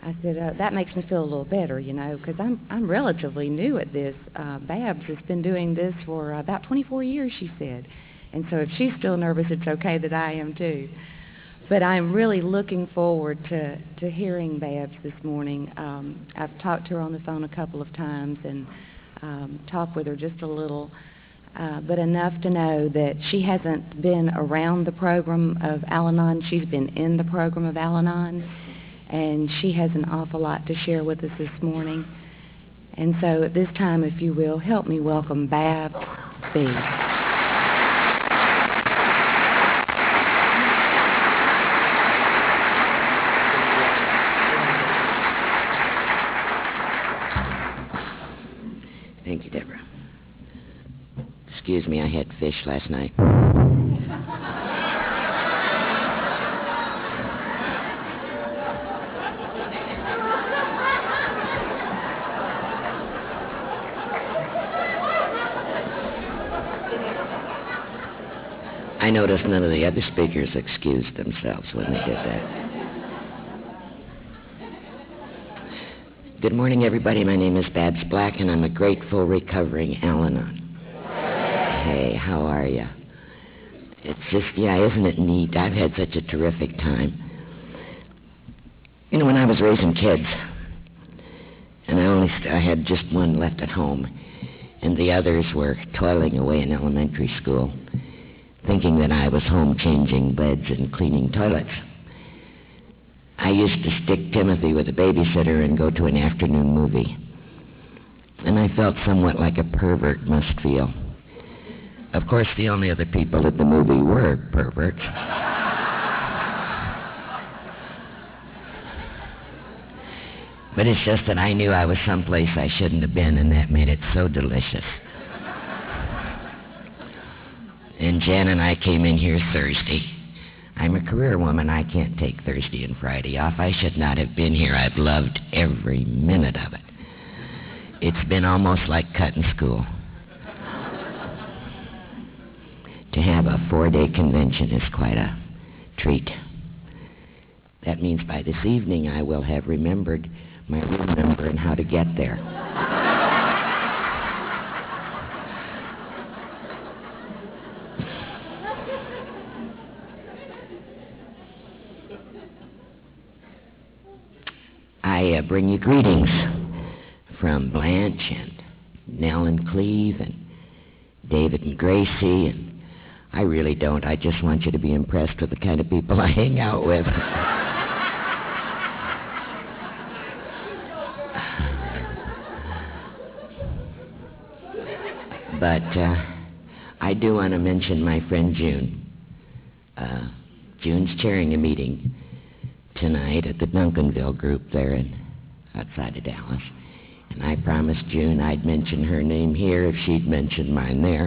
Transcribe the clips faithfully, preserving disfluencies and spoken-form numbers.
I said, uh, that makes me feel a little better, you know, because I'm, I'm relatively new at this. Uh, Babs has been doing this for uh, about twenty-four years, she said. And so if she's still nervous, it's okay that I am too. But I'm really looking forward to, to hearing Babs this morning. Um, I've talked to her on the phone a couple of times and um, talked with her just a little, uh, but enough to know that she hasn't been around the program of Al-Anon. She's been in the program of Al-Anon, and she has an awful lot to share with us this morning. And so at this time, if you will, help me welcome Babs B. Thank you, Deborah. Excuse me, I had fish last night. I noticed none of the other speakers excused themselves when they did that. Good morning, everybody. My name is Babs Black, and I'm a grateful, recovering Al-Anon. Hey, how are you? It's just, yeah, isn't it neat? I've had such a terrific time. You know, when I was raising kids, and I only st- I had just one left at home, and the others were toiling away in elementary school, thinking that I was home changing beds and cleaning toilets. I used to stick Timothy with a babysitter and go to an afternoon movie. And I felt somewhat like a pervert must feel. Of course, the only other people at the movie were perverts. But it's just that I knew I was someplace I shouldn't have been, and that made it so delicious. And Jan and I came in here Thursday. I'm a career woman. I can't take Thursday and Friday off. I should not have been here. I've loved every minute of it. It's been almost like cutting school. To have a four-day convention is quite a treat. That means by this evening I will have remembered my room number and how to get there. I uh, bring you greetings from Blanche and Nell and Cleve and David and Gracie, and I really don't. I just want you to be impressed with the kind of people I hang out with. But uh, I do want to mention my friend June. Uh, June's chairing a meeting tonight at the Duncanville group there in, outside of Dallas. And I promised June I'd mention her name here if she'd mention mine there.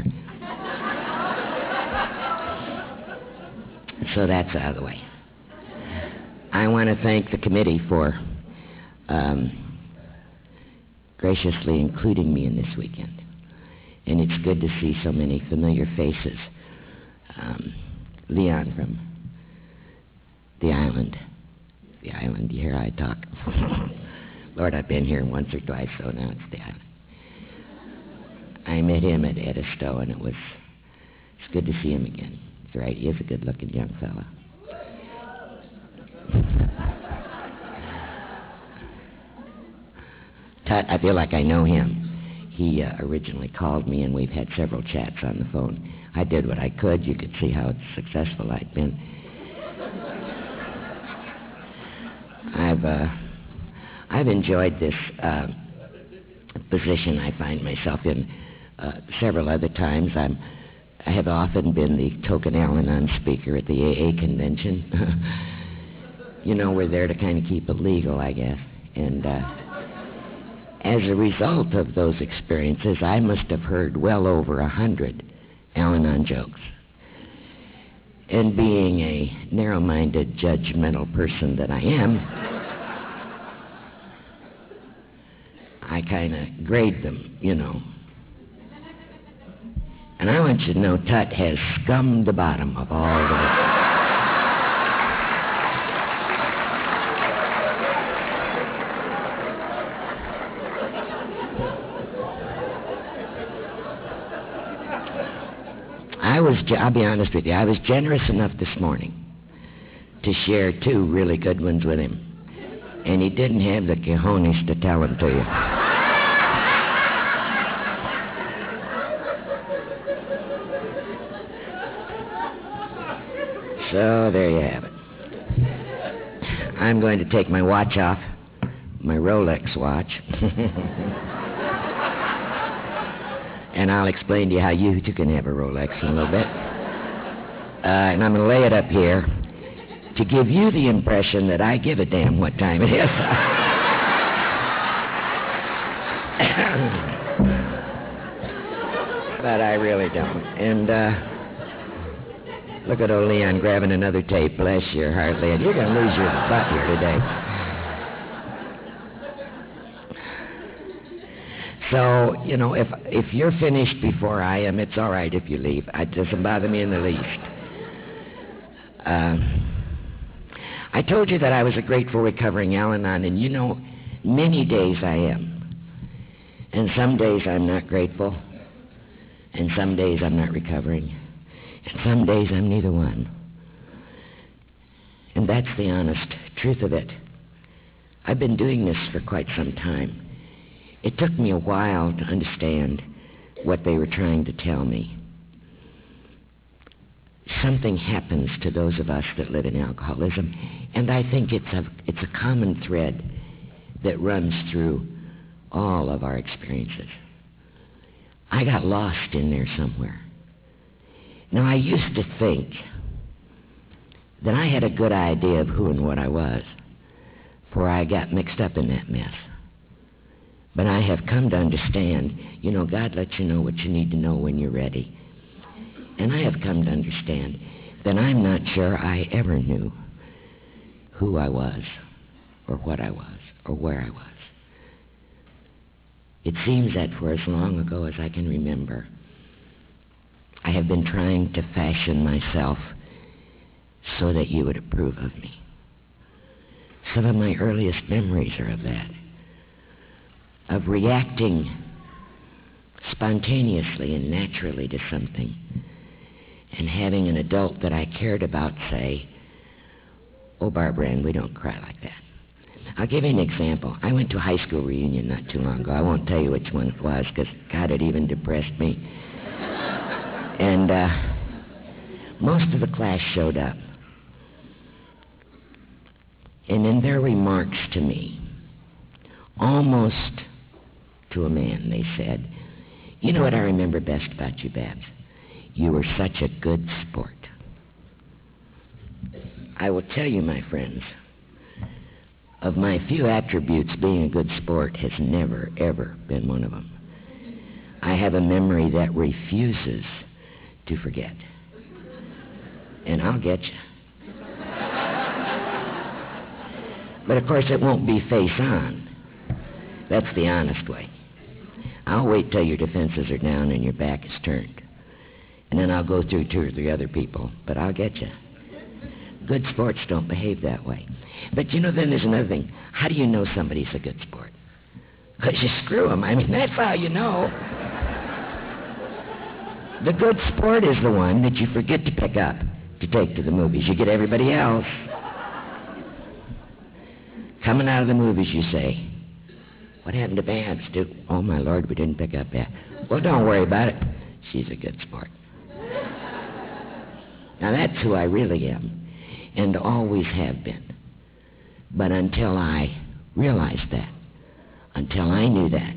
So that's out of the way. I want to thank the committee for um, graciously including me in this weekend. And it's good to see so many familiar faces. Um, Leon from the island. The island, you hear I talk. Lord, I've been here once or twice, so now it's the island. I met him at Edisto, and it was, it's good to see him again. He's right, he is a good-looking young fella. Tut, I feel like I know him. He uh, originally called me, and we've had several chats on the phone. I did what I could. You could see how successful I'd been. I've uh, I've enjoyed this uh, position I find myself in uh, several other times. I'm I have often been the token Al-Anon speaker at the A A convention. You know, we're there to kind of keep it legal, I guess. And uh, as a result of those experiences, I must have heard well over a hundred Al-Anon jokes. And being a narrow-minded, judgmental person that I am, I kind of grade them, you know. And I want you to know Tut has scummed the bottom of all those. I was, ge- I'll be honest with you, I was generous enough this morning to share two really good ones with him. And he didn't have the cojones to tell them to you. So there you have it. I'm going to take my watch off, my Rolex watch. And I'll explain to you how you too can have a Rolex in a little bit. Uh, and I'm going to lay it up here to give you the impression that I give a damn what time it is. But I really don't. And uh, look at old Leon grabbing another tape. Bless your heart, Leon. You're going to lose your butt here today. So, you know, if if you're finished before I am, it's all right if you leave. It doesn't bother me in the least. Uh, I told you that I was a grateful recovering Al-Anon, and you know, many days I am. And some days I'm not grateful, and some days I'm not recovering, and some days I'm neither one. And that's the honest truth of it. I've been doing this for quite some time. It took me a while to understand what they were trying to tell me. Something happens to those of us that live in alcoholism, and I think it's a, it's a common thread that runs through all of our experiences. I got lost in there somewhere. Now, I used to think that I had a good idea of who and what I was, for I got mixed up in that mess. But I have come to understand, you know, God lets you know what you need to know when you're ready. And I have come to understand that I'm not sure I ever knew who I was, or what I was, or where I was. It seems that for as long ago as I can remember, I have been trying to fashion myself so that you would approve of me. Some of my earliest memories are of that, of reacting spontaneously and naturally to something, and having an adult that I cared about say, "Oh, Barbara Ann, we don't cry like that." I'll give you an example. I went to a high school reunion not too long ago. I won't tell you which one it was, because God, it even depressed me. And uh, most of the class showed up. And in their remarks to me, almost to a man, they said, "You know what I remember best about you, Babs? You were such a good sport." I will tell you, my friends, of my few attributes, being a good sport has never, ever been one of them. I have a memory that refuses to forget. And I'll get you. But of course it won't be face on. That's the honest way. I'll wait till your defenses are down and your back is turned. And then I'll go through two or three other people, but I'll get you. Good sports don't behave that way. But you know, then there's another thing. How do you know somebody's a good sport? Because you screw them. I mean, that's how you know. The good sport is the one that you forget to pick up to take to the movies. You get everybody else. Coming out of the movies, you say, "What happened to Babs? Dude? Oh, my Lord, we didn't pick up Babs." "Well, don't worry about it. She's a good sport." Now, that's who I really am, and always have been. But until I realized that, until I knew that,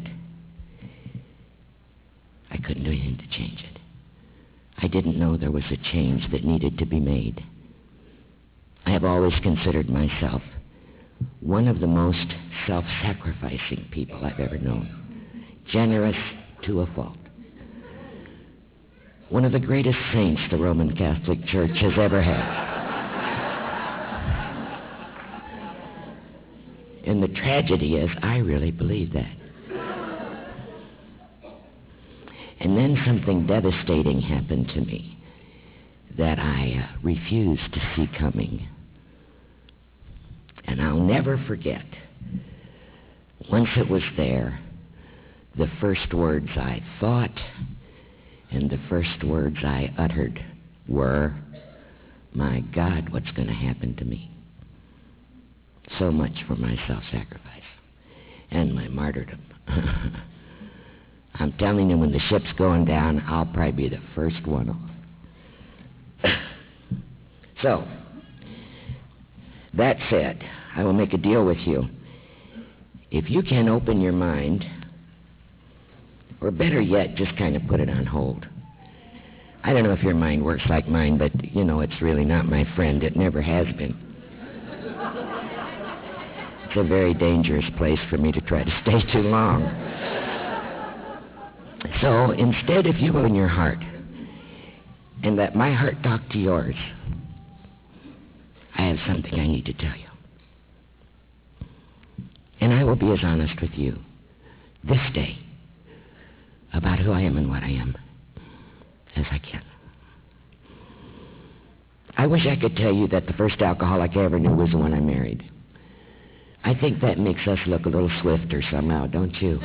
I couldn't do anything to change it. I didn't know there was a change that needed to be made. I have always considered myself one of the most self-sacrificing people I've ever known. Generous to a fault. One of the greatest saints the Roman Catholic Church has ever had. And the tragedy is, I really believe that. And then something devastating happened to me that I uh, refused to see coming. And I'll never forget, once it was there, the first words I thought And the first words I uttered were, "My God, what's going to happen to me?" So much for my self-sacrifice and my martyrdom. I'm telling you, when the ship's going down, I'll probably be the first one off. So, that said, I will make a deal with you. If you can open your mind, or better yet, just kind of put it on hold. I don't know if your mind works like mine, but, you know, it's really not my friend. It never has been. It's a very dangerous place for me to try to stay too long. So instead, if you open your heart and let my heart talk to yours, I have something I need to tell you. And I will be as honest with you this day about who I am and what I am as I can. I wish I could tell you that the first alcoholic I ever knew was the one I married. I think that makes us look a little swifter somehow, don't you?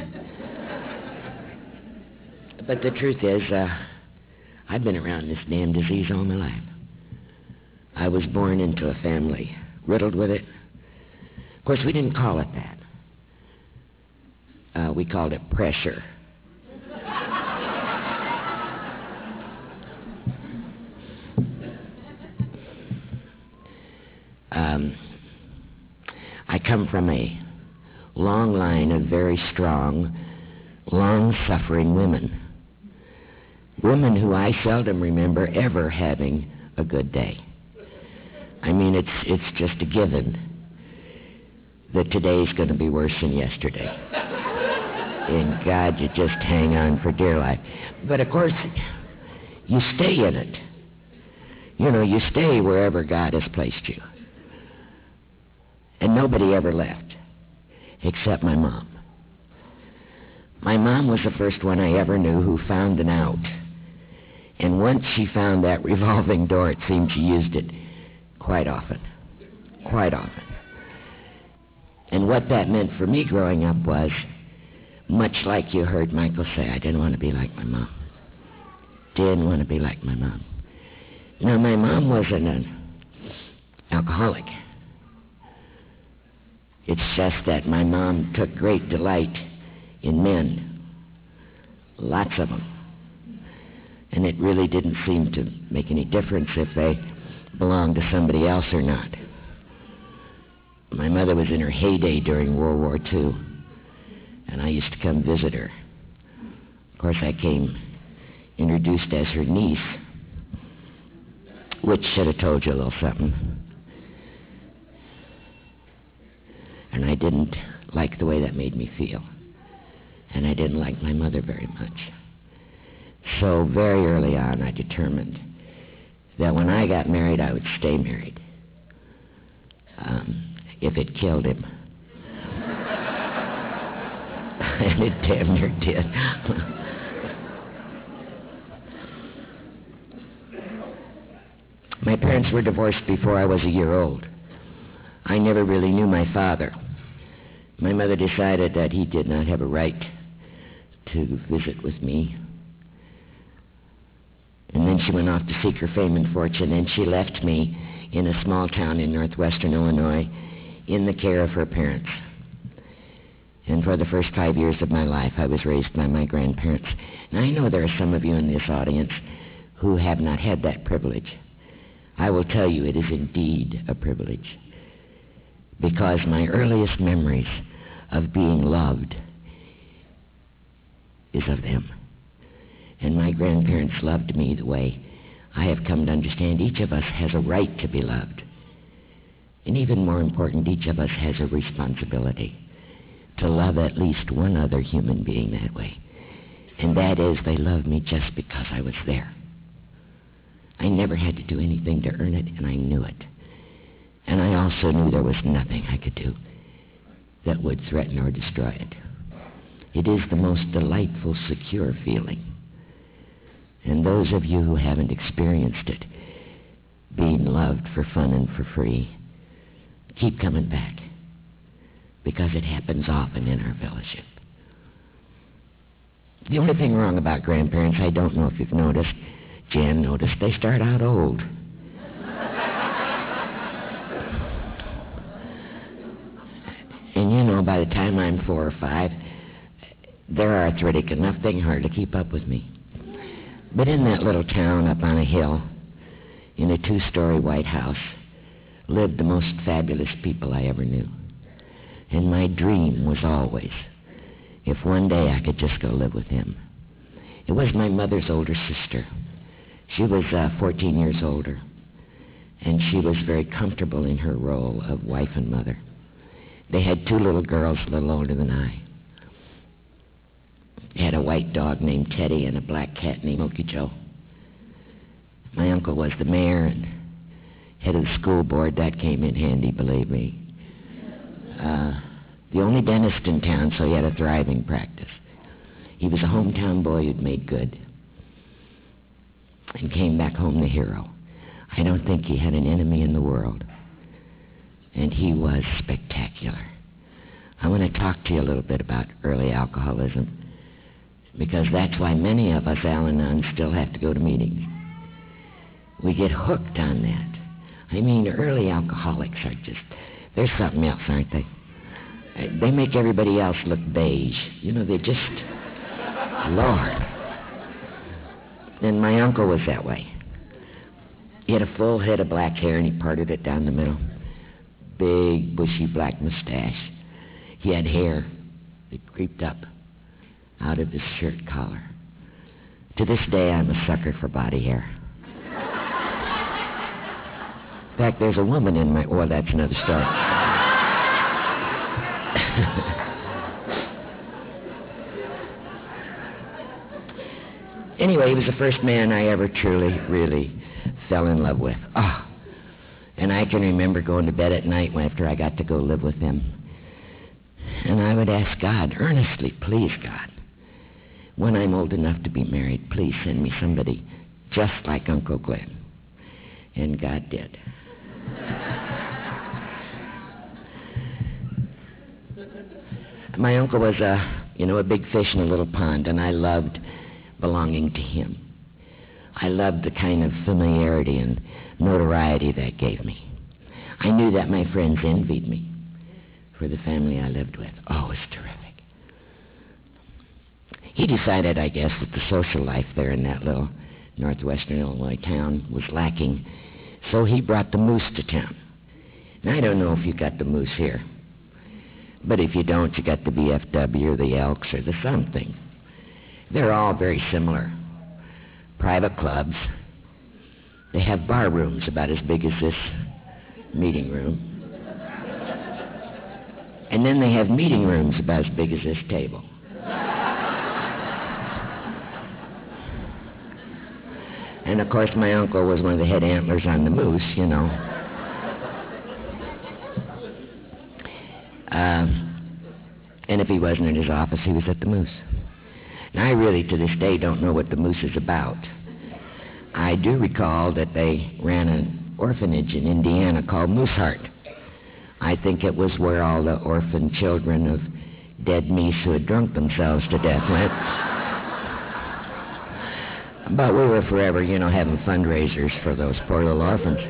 But the truth is, uh, I've been around this damn disease all my life. I was born into a family riddled with it. Of course, we didn't call it that. Uh, we called it pressure. um, I come from a long line of very strong, long-suffering women. Women who I seldom remember ever having a good day. I mean, it's it's just a given that today's going to be worse than yesterday. And God, you just hang on for dear life. But of course, you stay in it. You know, you stay wherever God has placed you. And nobody ever left, except my mom. My mom was the first one I ever knew who found an out. And once she found that revolving door, it seemed she used it quite often. Quite often. And what that meant for me growing up was, much like you heard Michael say, I didn't want to be like my mom. Didn't want to be like my mom. Now, my mom wasn't an alcoholic. It's just that my mom took great delight in men. Lots of them. And it really didn't seem to make any difference if they belonged to somebody else or not. My mother was in her heyday during World War Two, and I used to come visit her. Of course, I came introduced as her niece, which should have told you a little something. And I didn't like the way that made me feel. And I didn't like my mother very much. So very early on, I determined that when I got married, I would stay married. Um, if it killed him. And it damn near did. My parents were divorced before I was a year old. I never really knew my father. My mother decided that he did not have a right to visit with me. And then she went off to seek her fame and fortune, and she left me in a small town in northwestern Illinois in the care of her parents. And for the first five years of my life, I was raised by my grandparents. And I know there are some of you in this audience who have not had that privilege. I will tell you, it is indeed a privilege. Because my earliest memories of being loved is of them. And my grandparents loved me the way I have come to understand each of us has a right to be loved. And even more important, each of us has a responsibility to love at least one other human being that way. And that is, they love me just because I was there. I never had to do anything to earn it, and I knew it. And I also knew there was nothing I could do that would threaten or destroy it. It is the most delightful, secure feeling. And those of you who haven't experienced it, being loved for fun and for free, keep coming back, because it happens often in our fellowship. The only thing wrong about grandparents, I don't know if you've noticed, Jan noticed, they start out old. And you know, by the time I'm four or five, they're arthritic enough they can hardly keep up with me. But in that little town up on a hill, in a two-story white house, lived the most fabulous people I ever knew. And my dream was always, if one day I could just go live with him. It was my mother's older sister. She was uh, fourteen years older, and she was very comfortable in her role of wife and mother. They had two little girls a little older than I. They had a white dog named Teddy and a black cat named Smokey Joe. My uncle was the mayor and head of the school board. That came in handy, believe me. Uh, the only dentist in town, so he had a thriving practice. He was a hometown boy who'd made good and came back home the hero. I don't think he had an enemy in the world. And he was spectacular. I want to talk to you a little bit about early alcoholism, because that's why many of us Al-Anons still have to go to meetings. We get hooked on that. I mean, early alcoholics are just, they're something else, aren't they? They make everybody else look beige. You know, they just, Lord. And my uncle was that way. He had a full head of black hair and he parted it down the middle. Big, bushy black mustache. He had hair that creeped up out of his shirt collar. To this day, I'm a sucker for body hair. In fact, there's a woman in my... Well, that's another story. Anyway, he was the first man I ever truly, really fell in love with. Oh, and I can remember going to bed at night after I got to go live with him. And I would ask God, earnestly, please, God, when I'm old enough to be married, please send me somebody just like Uncle Glenn. And God did. My uncle was a, you know, a big fish in a little pond, and I loved belonging to him. I loved the kind of familiarity and notoriety that gave me. I knew that my friends envied me for the family I lived with. Oh, it was terrific. He decided, I guess, that the social life there in that little northwestern Illinois town was lacking, so he brought the moose to town. Now, I don't know if you got the moose here, but if you don't, you got the V F W or the Elks or the something. They're all very similar. Private clubs. They have bar rooms about as big as this meeting room. And then they have meeting rooms about as big as this table. And of course my uncle was one of the head antlers on the moose, you know. Um, and if he wasn't in his office, he was at the moose. Now, I really, to this day, don't know what the moose is about. I do recall that they ran an orphanage in Indiana called Mooseheart. I think it was where all the orphan children of dead meese who had drunk themselves to death went. But we were forever, you know, having fundraisers for those poor little orphans.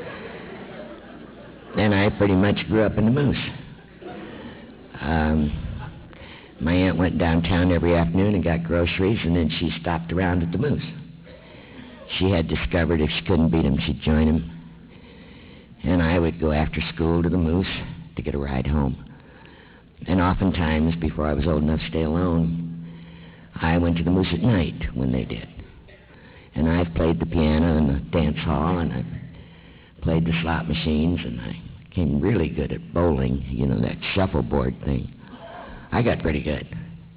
And I pretty much grew up in the moose. Um... My aunt went downtown every afternoon and got groceries, and then she stopped around at the moose. She had discovered if she couldn't beat him, she'd join him. And I would go after school to the moose to get a ride home. And oftentimes, before I was old enough to stay alone, I went to the moose at night when they did. And I've played the piano in the dance hall, and I've played the slot machines, and I became really good at bowling, you know, that shuffleboard thing. I got pretty good.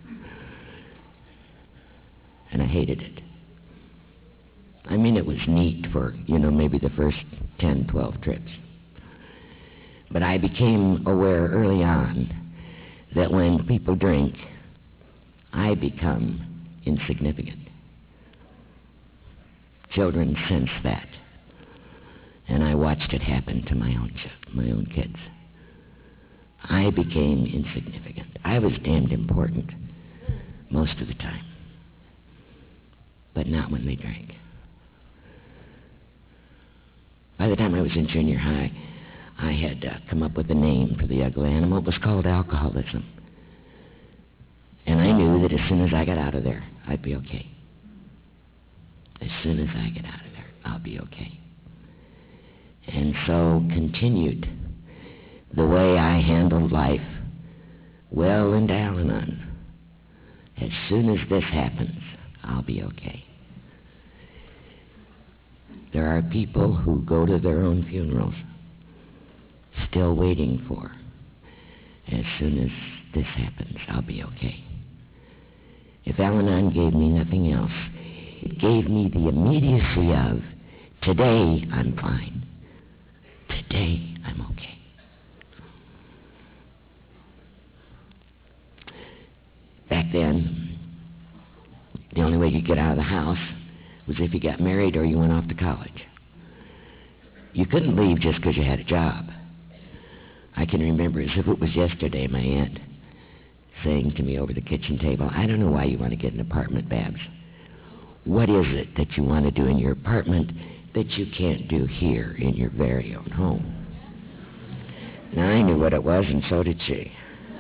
And I hated it. I mean, it was neat for, you know, maybe the first ten, twelve trips. But I became aware early on that when people drink, I become insignificant. Children sense that. And I watched it happen to my own, my own kids. I became insignificant. I was damned important most of the time. but not when they drank. By the time I was in junior high, I had uh, come up with a name for the ugly animal. It was called alcoholism. And I knew that as soon as I got out of there, I'd be okay. As soon as I get out of there, I'll be okay. And so continued the way I handled life well into Al-Anon. As soon as this happens, I'll be okay. There are people who go to their own funerals still waiting for, as soon as this happens, I'll be okay. If Al-Anon gave me nothing else, it gave me the immediacy of, today I'm fine. Today I'm okay. Back then, the only way you could get out of the house was if you got married or you went off to college. You couldn't leave just because you had a job. I can remember as if it was yesterday my aunt saying to me over the kitchen table, I don't know why you want to get an apartment, Babs. What is it that you want to do in your apartment that you can't do here in your very own home? Now I knew what it was, and so did she.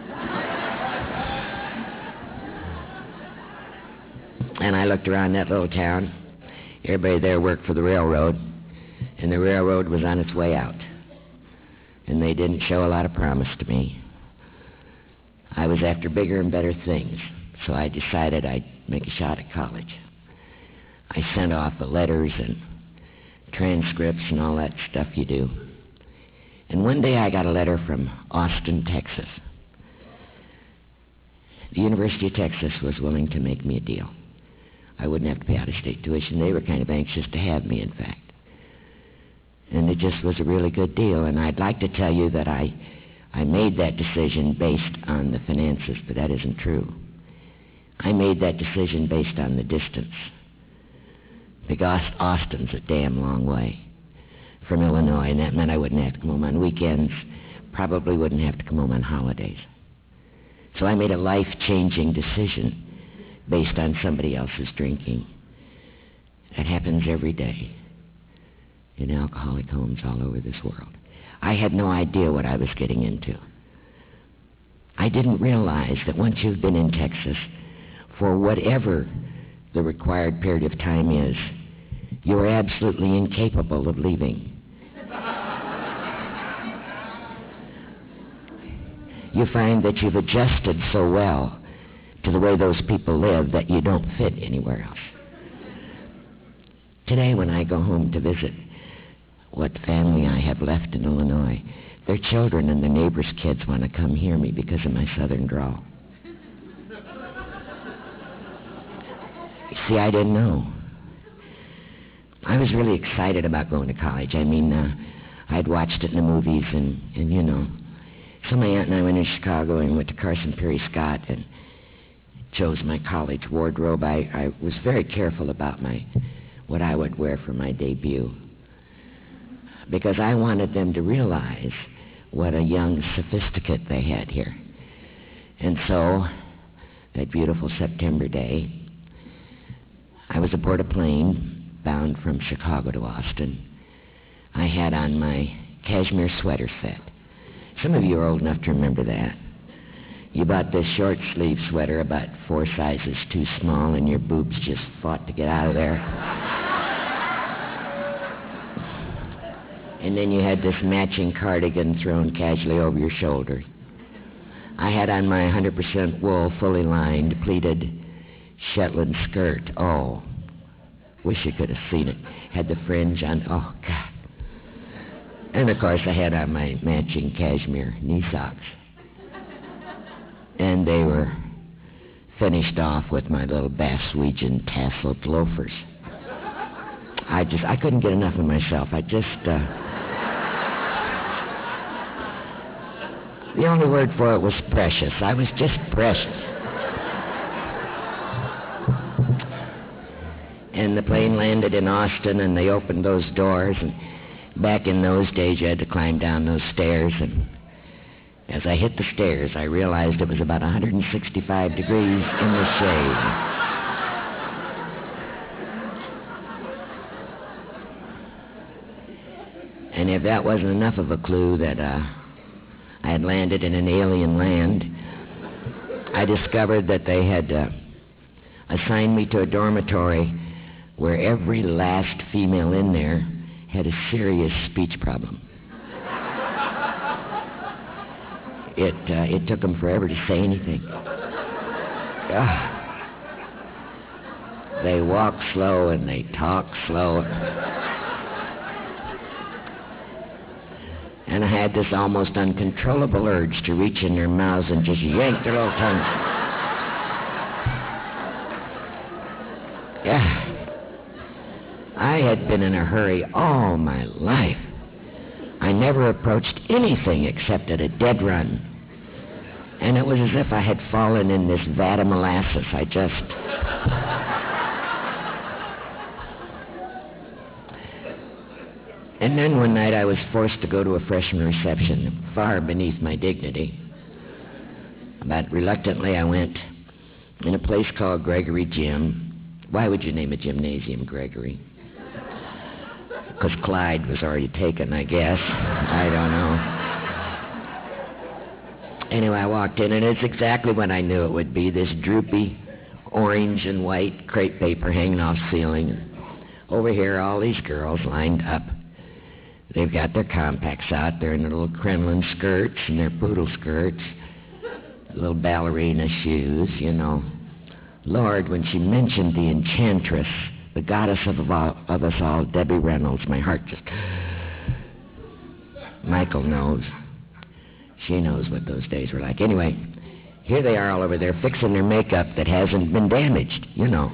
And I looked around that little town. Everybody there worked for the railroad, and the railroad was on its way out. And they didn't show a lot of promise to me. I was after bigger and better things, so I decided I'd make a shot at college. I sent off the letters and transcripts and all that stuff you do. And one day I got a letter from Austin, Texas. The University of Texas was willing to make me a deal. I wouldn't have to pay out-of-state tuition. They were kind of anxious to have me, in fact. And it just was a really good deal. And I'd like to tell you that I, I made that decision based on the finances, but that isn't true. I made that decision based on the distance. Because Austin's a damn long way from Illinois, and that meant I wouldn't have to come home on weekends, probably wouldn't have to come home on holidays. So I made a life-changing decision based on somebody else's drinking. That happens every day in alcoholic homes all over this world. I had no idea what I was getting into. I didn't realize that once you've been in Texas, for whatever the required period of time is, you are absolutely incapable of leaving. You find that you've adjusted so well to the way those people live that you don't fit anywhere else. Today when I go home to visit what family I have left in Illinois, their children and their neighbors' kids want to come hear me because of my southern drawl. You see, I didn't know. I was really excited about going to college. I mean, uh, I'd watched it in the movies and, and, you know. So my aunt and I went to Chicago and went to Carson Peary Scott and chose my college wardrobe. I, I was very careful about my what I would wear for my debut because I wanted them to realize what a young sophisticate they had here. And so, that beautiful September day, I was aboard a plane bound from Chicago to Austin. I had on my cashmere sweater set. Some of you are old enough to remember that. You bought this short sleeve sweater about four sizes too small and your boobs just fought to get out of there. And then you had this matching cardigan thrown casually over your shoulder. I had on my one hundred percent wool, fully lined, pleated Shetland skirt. Oh, wish you could have seen it. Had the fringe on. Oh, God. And, of course, I had on my matching cashmere knee socks. And they were finished off with my little Basswegian tasseled loafers. I just, I couldn't get enough of myself. I just, uh... the only word for it was precious. I was just precious. And the plane landed in Austin, and they opened those doors, and back in those days, you had to climb down those stairs, and as I hit the stairs, I realized it was about one hundred sixty-five degrees in the shade. And if that wasn't enough of a clue that uh, I had landed in an alien land, I discovered that they had uh, assigned me to a dormitory where every last female in there had a serious speech problem. It, uh, it took them forever to say anything. Ugh. They walk slow and they talk slow. And I had this almost uncontrollable urge to reach in their mouths and just yank their little tongues. Yeah. I had been in a hurry all my life. I never approached anything except at a dead run. And it was as if I had fallen in this vat of molasses. I just... And then one night I was forced to go to a freshman reception, far beneath my dignity. But reluctantly I went in a place called Gregory Gym. Why would you name a gymnasium Gregory? Because Clyde was already taken, I guess. I don't know. Anyway, I walked in, and it's exactly what I knew it would be, this droopy orange and white crepe paper hanging off the ceiling. Over here, all these girls lined up. They've got their compacts out. They're in their little crinoline skirts and their poodle skirts, little ballerina shoes, you know. Lord, when she mentioned the enchantress, the goddess of, all, of us all, Debbie Reynolds, my heart just... Michael knows. She knows what those days were like. Anyway, here they are all over there fixing their makeup that hasn't been damaged, you know.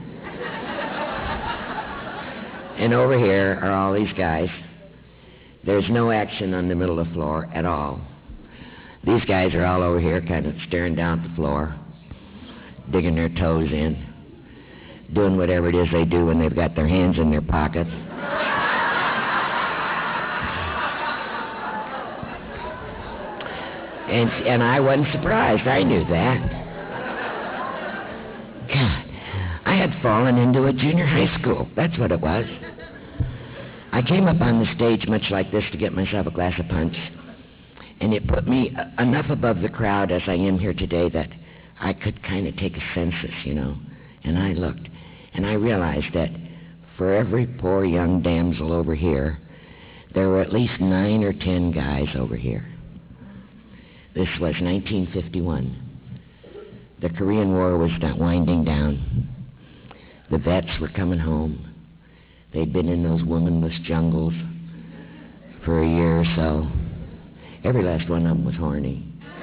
And over here are all these guys. There's no action on the middle of the floor at all. These guys are all over here kind of staring down at the floor, digging their toes in, doing whatever it is they do when they've got their hands in their pockets. And, and I wasn't surprised. I knew that. God, I had fallen into a junior high school. That's what it was. I came up on the stage much like this to get myself a glass of punch, and it put me enough above the crowd as I am here today that I could kind of take a census, you know. And I looked, and I realized that for every poor young damsel over here, there were at least nine or ten guys over here. This was nineteen fifty-one. The Korean War was winding down. The vets were coming home. They'd been in those womanless jungles for a year or so. Every last one of them was horny.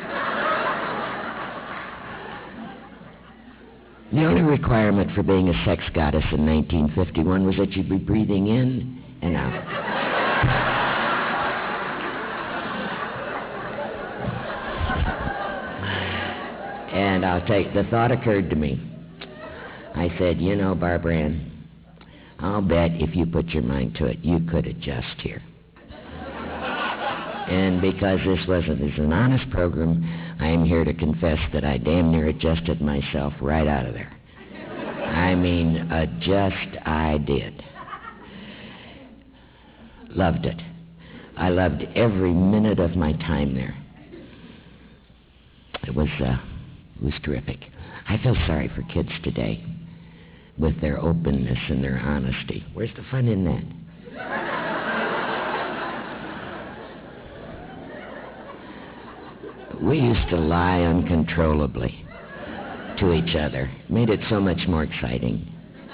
The only requirement for being a sex goddess in nineteen fifty-one was that you'd be breathing in and out. And I'll tell you, the thought occurred to me. I said, you know, Barbara Ann, I'll bet if you put your mind to it, you could adjust here. And because this wasn't this is an honest program, I am here to confess that I damn near adjusted myself right out of there. I mean, adjust I did. Loved it. I loved every minute of my time there. It was, uh, it was terrific. I feel sorry for kids today with their openness and their honesty. Where's the fun in that? We used to lie uncontrollably to each other. Made it so much more exciting.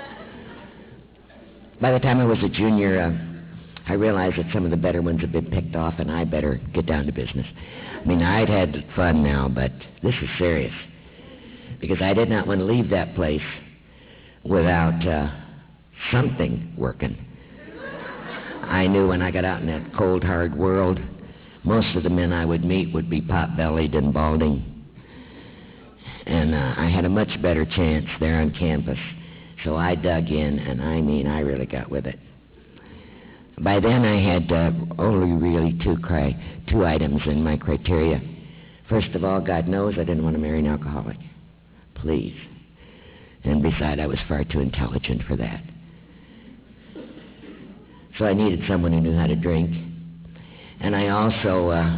By the time I was a junior, uh, I realized that some of the better ones had been picked off, and I better get down to business. I mean, I'd had fun now, but this is serious. Because I did not want to leave that place without uh, something working. I knew when I got out in that cold, hard world, most of the men I would meet would be pot-bellied and balding. And uh, I had a much better chance there on campus. So I dug in, and I mean, I really got with it. By then I had uh, only really two, cri- two items in my criteria. First of all, God knows I didn't want to marry an alcoholic. Please. And besides, I was far too intelligent for that. So I needed someone who knew how to drink. And I also, uh,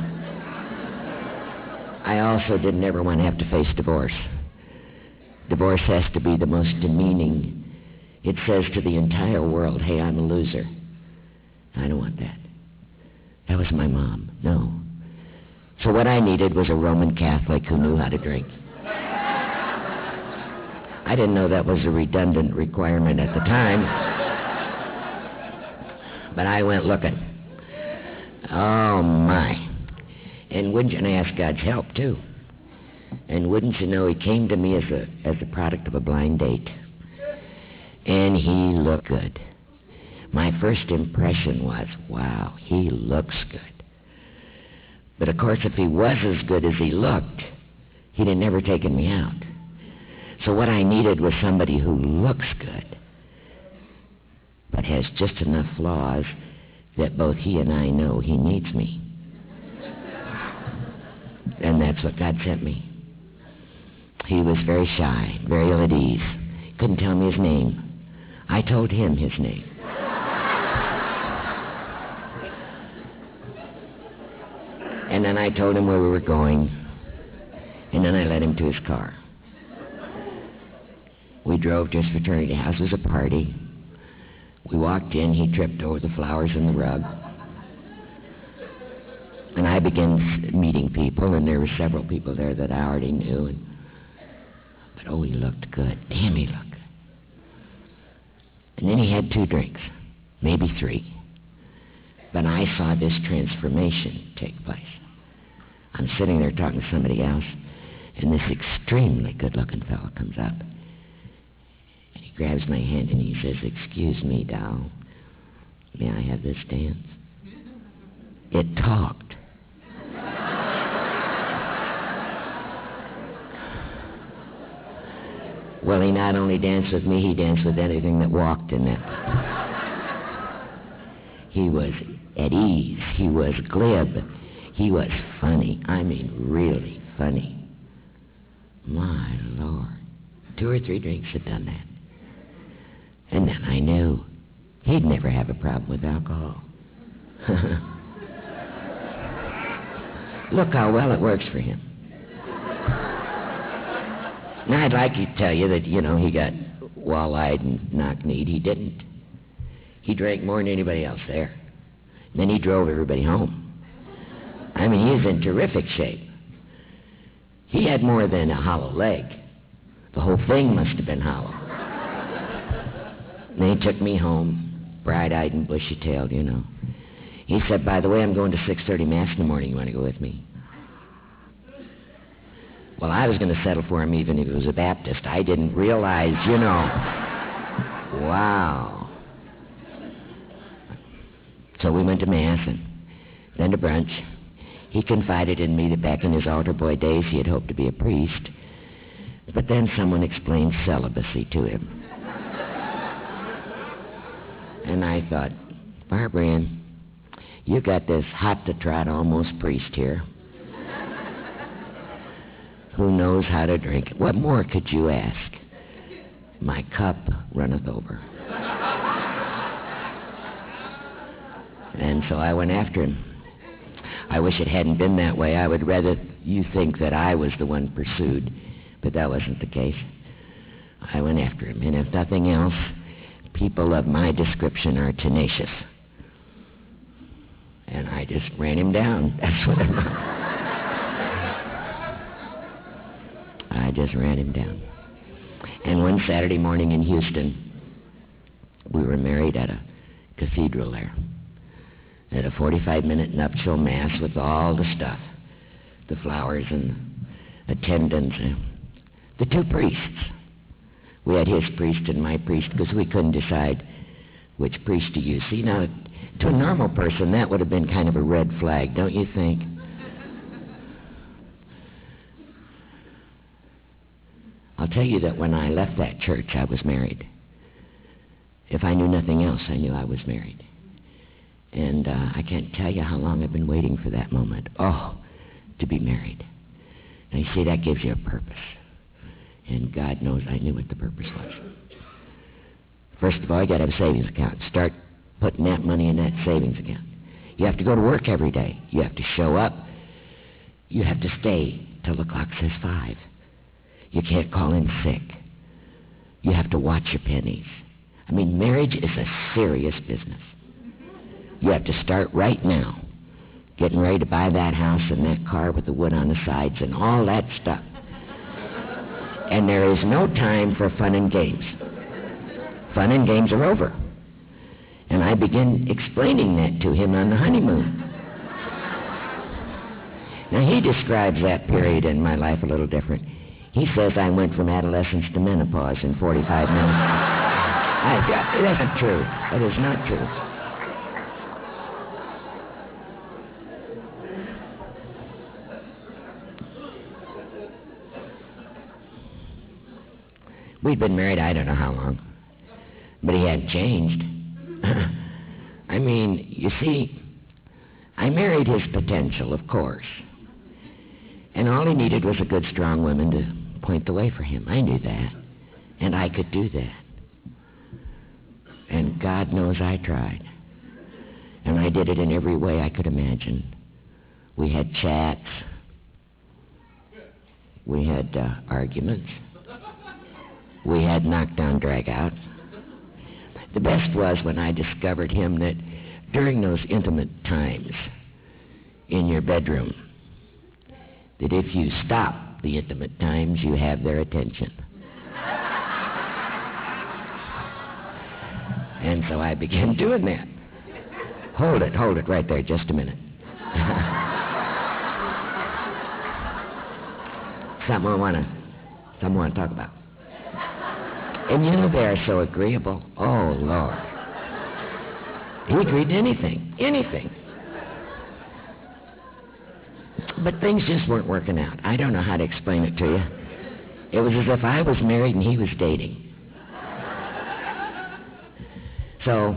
I also didn't ever want to have to face divorce. Divorce has to be the most demeaning. It says to the entire world, hey, I'm a loser. I don't want that. That was my mom. No. So what I needed was a Roman Catholic who knew how to drink. I didn't know that was a redundant requirement at the time. But I went looking. Oh, my. And wouldn't you, and I asked God's help, too. And wouldn't you know, he came to me as a, as a product of a blind date. And he looked good. My first impression was, wow, he looks good. But of course, if he was as good as he looked, he'd have never taken me out. So what I needed was somebody who looks good, but has just enough flaws that both he and I know he needs me. And that's what God sent me. He was very shy, very ill at ease. Couldn't tell me his name. I told him his name. And then I told him where we were going. And then I led him to his car. We drove to his fraternity house. It was a party. We walked in. He tripped over the flowers in the rug. And I began meeting people, and there were several people there that I already knew. And, but oh, he looked good. Damn, he looked good. And then he had two drinks, maybe three. But I saw this transformation take place. I'm sitting there talking to somebody else, and this extremely good-looking fellow comes up. And he grabs my hand and he says, excuse me, doll, may I have this dance? It talked. Well, he not only danced with me, he danced with anything that walked in that place. He was at ease. He was glib. He was funny. I mean, really funny. My Lord. Two or three drinks had done that. And then I knew he'd never have a problem with alcohol. Look how well it works for him. Now, I'd like to tell you that, you know, he got wall-eyed and knock-kneed. He didn't. He drank more than anybody else there. Then he drove everybody home. I mean, he was in terrific shape. He had more than a hollow leg. The whole thing must have been hollow. And then he took me home, bright-eyed and bushy-tailed, you know. He said, by the way, I'm going to six thirty Mass in the morning. You want to go with me? Well, I was going to settle for him even if he was a Baptist. I didn't realize, you know. Wow. So we went to Mass and then to brunch. He confided in me that back in his altar boy days he had hoped to be a priest. But then someone explained celibacy to him. And I thought, Barbara Ann, you got this hot-to-trot almost priest here who knows how to drink. What more could you ask? My cup runneth over. And so I went after him. I wish it hadn't been that way. I would rather you think that I was the one pursued, but that wasn't the case. I went after him, and if nothing else, people of my description are tenacious. And I just ran him down. That's what it was. I just ran him down. And one Saturday morning in Houston, we were married at a cathedral there. At a forty-five minute nuptial mass with all the stuff, the flowers and the attendants, and the two priests. We had his priest and my priest because we couldn't decide which priest to use. See, now, to a normal person, that would have been kind of a red flag, don't you think? I'll tell you that when I left that church, I was married. If I knew nothing else, I knew I was married. And uh, I can't tell you how long I've been waiting for that moment. Oh, to be married. And you see, that gives you a purpose. And God knows I knew what the purpose was. First of all, you got to have a savings account. Start putting that money in that savings account. You have to go to work every day. You have to show up. You have to stay till the clock says five. You can't call in sick. You have to watch your pennies. I mean, marriage is a serious business. You have to start right now, getting ready to buy that house and that car with the wood on the sides and all that stuff. And there is no time for fun and games. Fun and games are over. And I begin explaining that to him on the honeymoon. Now, he describes that period in my life a little different. He says I went from adolescence to menopause in forty-five minutes. I, that isn't true. That is not true. We'd been married I don't know how long, but he hadn't changed. I mean, you see, I married his potential, of course. And all he needed was a good, strong woman to point the way for him. I knew that. And I could do that. And God knows I tried. And I did it in every way I could imagine. We had chats. We had uh, arguments. We had knockdown, drag-out. The best was when I discovered him that during those intimate times in your bedroom, that if you stop the intimate times, you have their attention. And so I began doing that. Hold it, hold it right there, just a minute. Something I want to, something I want to talk about. And you know, they are so agreeable. Oh, Lord. He agreed to anything, anything. But things just weren't working out. I don't know how to explain it to you. It was as if I was married and he was dating. So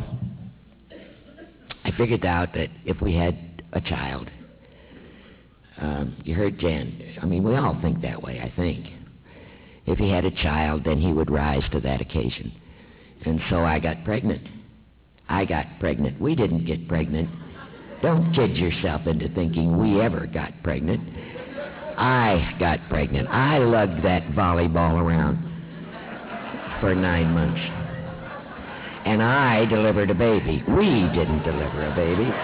I figured out that if we had a child, um, you heard Jan, I mean, we all think that way, I think. If he had a child, then he would rise to that occasion. And so I got pregnant. I got pregnant. We didn't get pregnant. Don't kid yourself into thinking we ever got pregnant. I got pregnant. I lugged that volleyball around for nine months. And I delivered a baby. We didn't deliver a baby.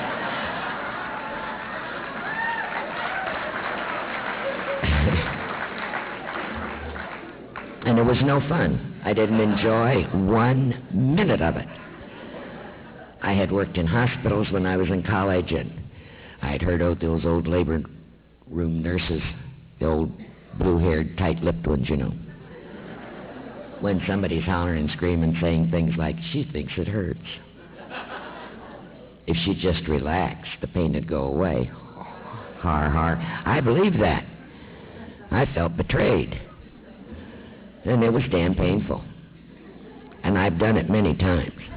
And it was no fun. I didn't enjoy one minute of it. I had worked in hospitals when I was in college, and I had heard of those old labor room nurses, the old blue-haired, tight-lipped ones, you know. When somebody's hollering and screaming, saying things like, she thinks it hurts. If she just relaxed, the pain would go away. Har, har. I believed that. I felt betrayed. And it was damn painful. And I've done it many times.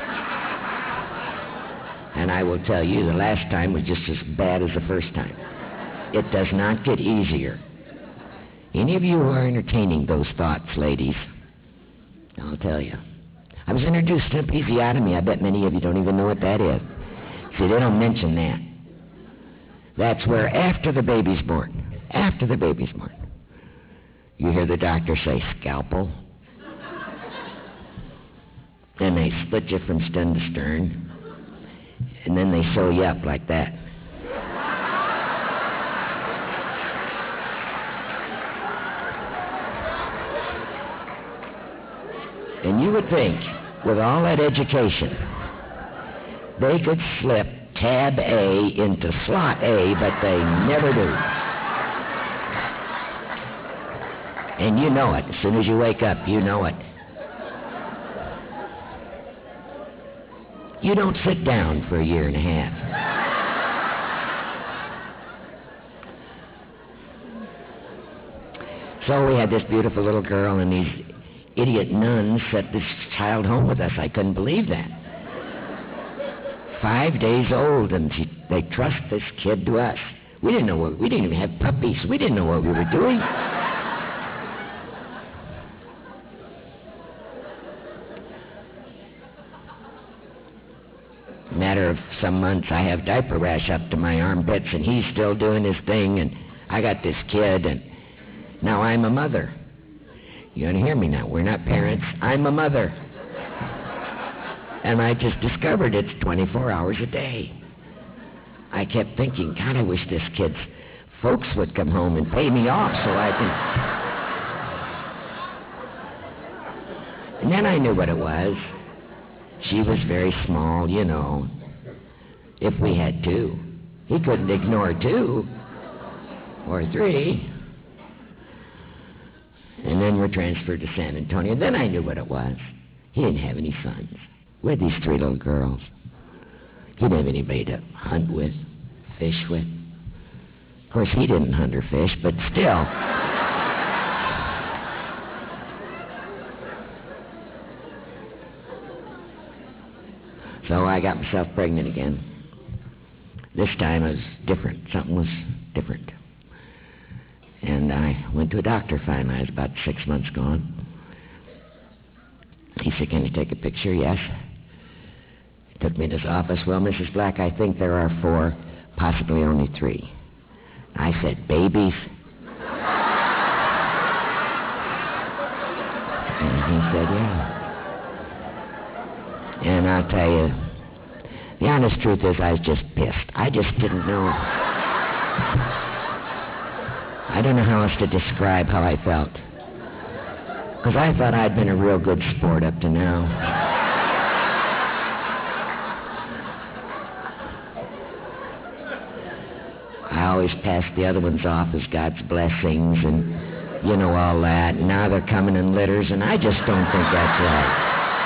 And I will tell you, the last time was just as bad as the first time. It does not get easier. Any of you who are entertaining those thoughts, ladies, I'll tell you. I was introduced to episiotomy. I bet many of you don't even know what that is. See, they don't mention that. That's where after the baby's born, after the baby's born, you hear the doctor say, scalpel. And they split you from stem to stern. And then they sew you up like that. And you would think, with all that education, they could slip tab A into slot A, but they never do. And you know it. As soon as you wake up, you know it. You don't sit down for a year and a half. So we had this beautiful little girl, and these idiot nuns sent this child home with us. I couldn't believe that. Five days old, and she, they trust this kid to us. We didn't know what, we didn't even have puppies. We didn't know what we were doing. Matter matter of some months, I have diaper rash up to my armpits, and he's still doing his thing, and I got this kid, and now I'm a mother. You want to hear me now? We're not parents. I'm a mother. And I just discovered it's twenty-four hours a day. I kept thinking, God, I wish this kid's folks would come home and pay me off so I can... And then I knew what it was. She was very small, you know. If we had two, he couldn't ignore two or three. And then we're transferred to San Antonio. Then I knew what it was. He didn't have any sons. We had these three little girls. He didn't have anybody to hunt with, fish with. Of course, he didn't hunt or fish, but still. So I got myself pregnant again. This time it was different. Something was different. And I went to a doctor finally. I was about six months gone. He said, can you take a picture? Yes. He took me to his office. Well, Missus Black, I think there are four, possibly only three. I said, babies? And he said, yeah. And I'll tell you, the honest truth is I was just pissed. I just didn't know. I don't know how else to describe how I felt. Because I thought I'd been a real good sport up to now. I always passed the other ones off as God's blessings and, you know, all that. And now they're coming in litters, and I just don't think that's right.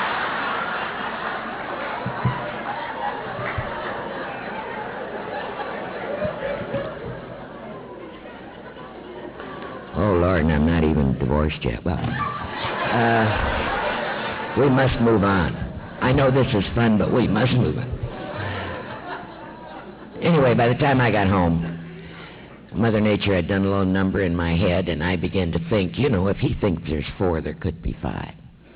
Oh, Lord, and I'm not even divorced yet. Well, uh, we must move on. I know this is fun, but we must move on. Anyway, by the time I got home, Mother Nature had done a little number in my head, and I began to think, you know, if he thinks there's four, there could be five.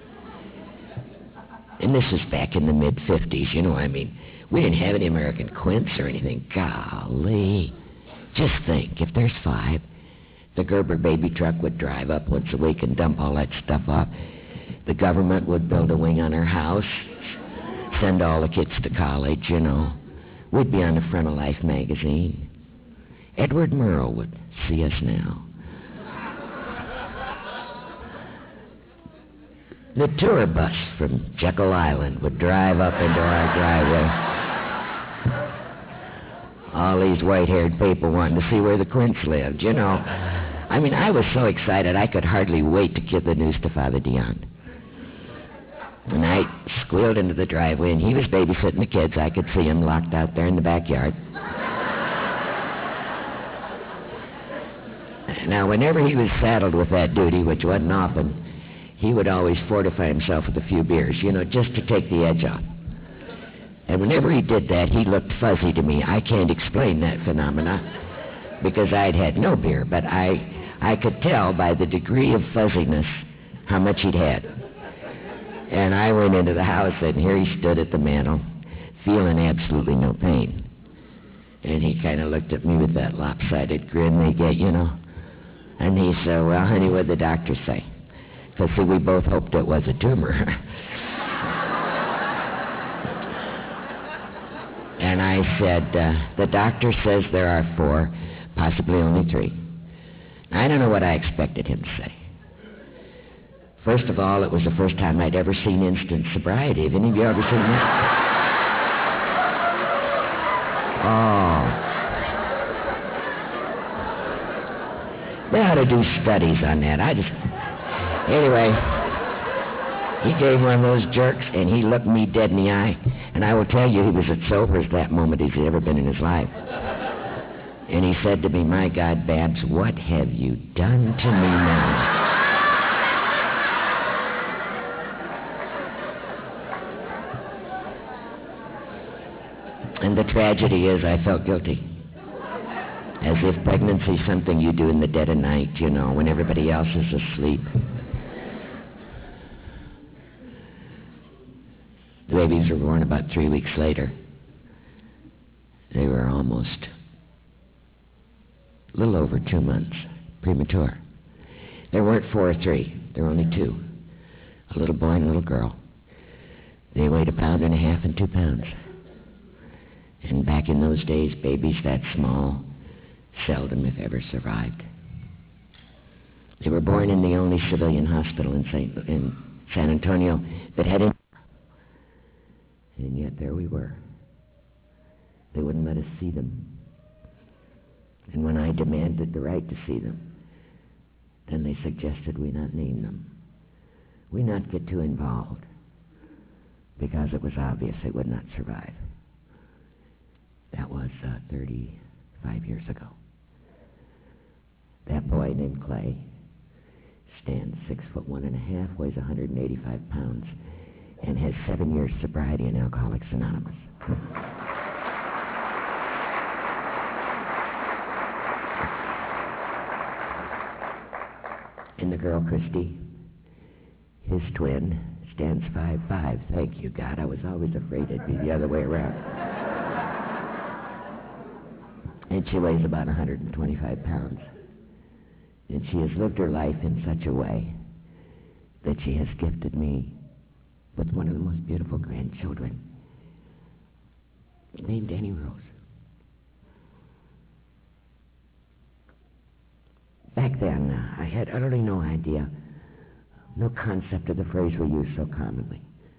And this was back in the mid fifties, you know, I mean, we didn't have any American quints or anything. Golly. Just think, if there's five, the Gerber baby truck would drive up once a week and dump all that stuff off. The government would build a wing on our house, send all the kids to college, you know. We'd be on the front of Life magazine. Edward Murrow would see us now. The tour bus from Jekyll Island would drive up into our driveway. All these white-haired people wanting to see where the Quints lived, you know. I mean, I was so excited I could hardly wait to give the news to Father Dion. And I squealed into the driveway, and he was babysitting the kids. I could see him locked out there in the backyard. Now, whenever he was saddled with that duty, which wasn't often, he would always fortify himself with a few beers, you know, just to take the edge off. And whenever he did that, he looked fuzzy to me. I can't explain that phenomena because I'd had no beer, but I, I could tell by the degree of fuzziness how much he'd had. And I went into the house, and here he stood at the mantel, feeling absolutely no pain. And he kind of looked at me with that lopsided grin they get, you know. And he said, well, honey, what'd the doctor say? Because, see, we both hoped it was a tumor. And I said, uh, the doctor says there are four, possibly only three. I don't know what I expected him to say. First of all, it was the first time I'd ever seen instant sobriety. Have any of you ever seen that? Oh. They ought to do studies on that. I just... Anyway, he gave one of those jerks, and he looked me dead in the eye. And I will tell you, he was as sober as that moment he's ever been in his life. And he said to me, my God, Babs, what have you done to me now? And the tragedy is I felt guilty. As if pregnancy is something you do in the dead of night, you know, when everybody else is asleep. The babies were born about three weeks later. They were almost a little over two months premature. There weren't four or three. There were only two, a little boy and a little girl. They weighed a pound and a half and two pounds. And back in those days, babies that small seldom, if ever, survived. They were born in the only civilian hospital in, Saint, in San Antonio that had any. And yet there we were. They wouldn't let us see them. And when I demanded the right to see them, then they suggested we not name them. We not get too involved, because it was obvious they would not survive. That was uh, thirty-five years ago. That boy named Clay stands six foot one and a half, weighs one hundred eighty-five pounds, and has seven years sobriety in Alcoholics Anonymous. And the girl, Christy, his twin, stands five five. Thank you, God. I was always afraid it'd be the other way around. And she weighs about one hundred twenty-five pounds. And she has lived her life in such a way that she has gifted me with one of the most beautiful grandchildren named Annie Rose. Back then, uh, I had utterly no idea, no concept of the phrase we use so commonly.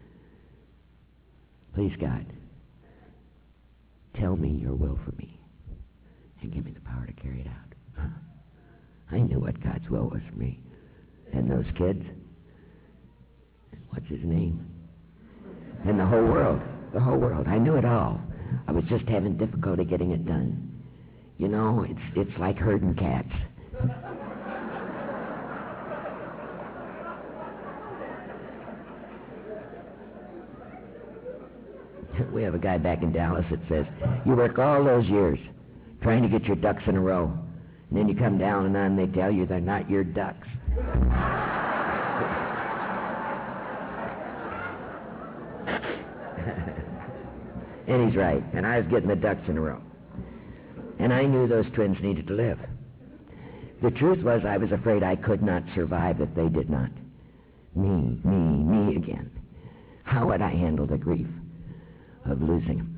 Please, God, tell me your will for me and give me the power to carry it out. Huh? I knew what God's will was for me. And those kids, and what's his name? And the whole world, the whole world. I knew it all. I was just having difficulty getting it done. You know, it's it's like herding cats. We have a guy back in Dallas that says, you work all those years trying to get your ducks in a row, and then you come down and on, they tell you they're not your ducks. And he's right, and I was getting the ducks in a row. And I knew those twins needed to live. The truth was, I was afraid I could not survive if they did not. Me, me, me again. How would I handle the grief of losing them?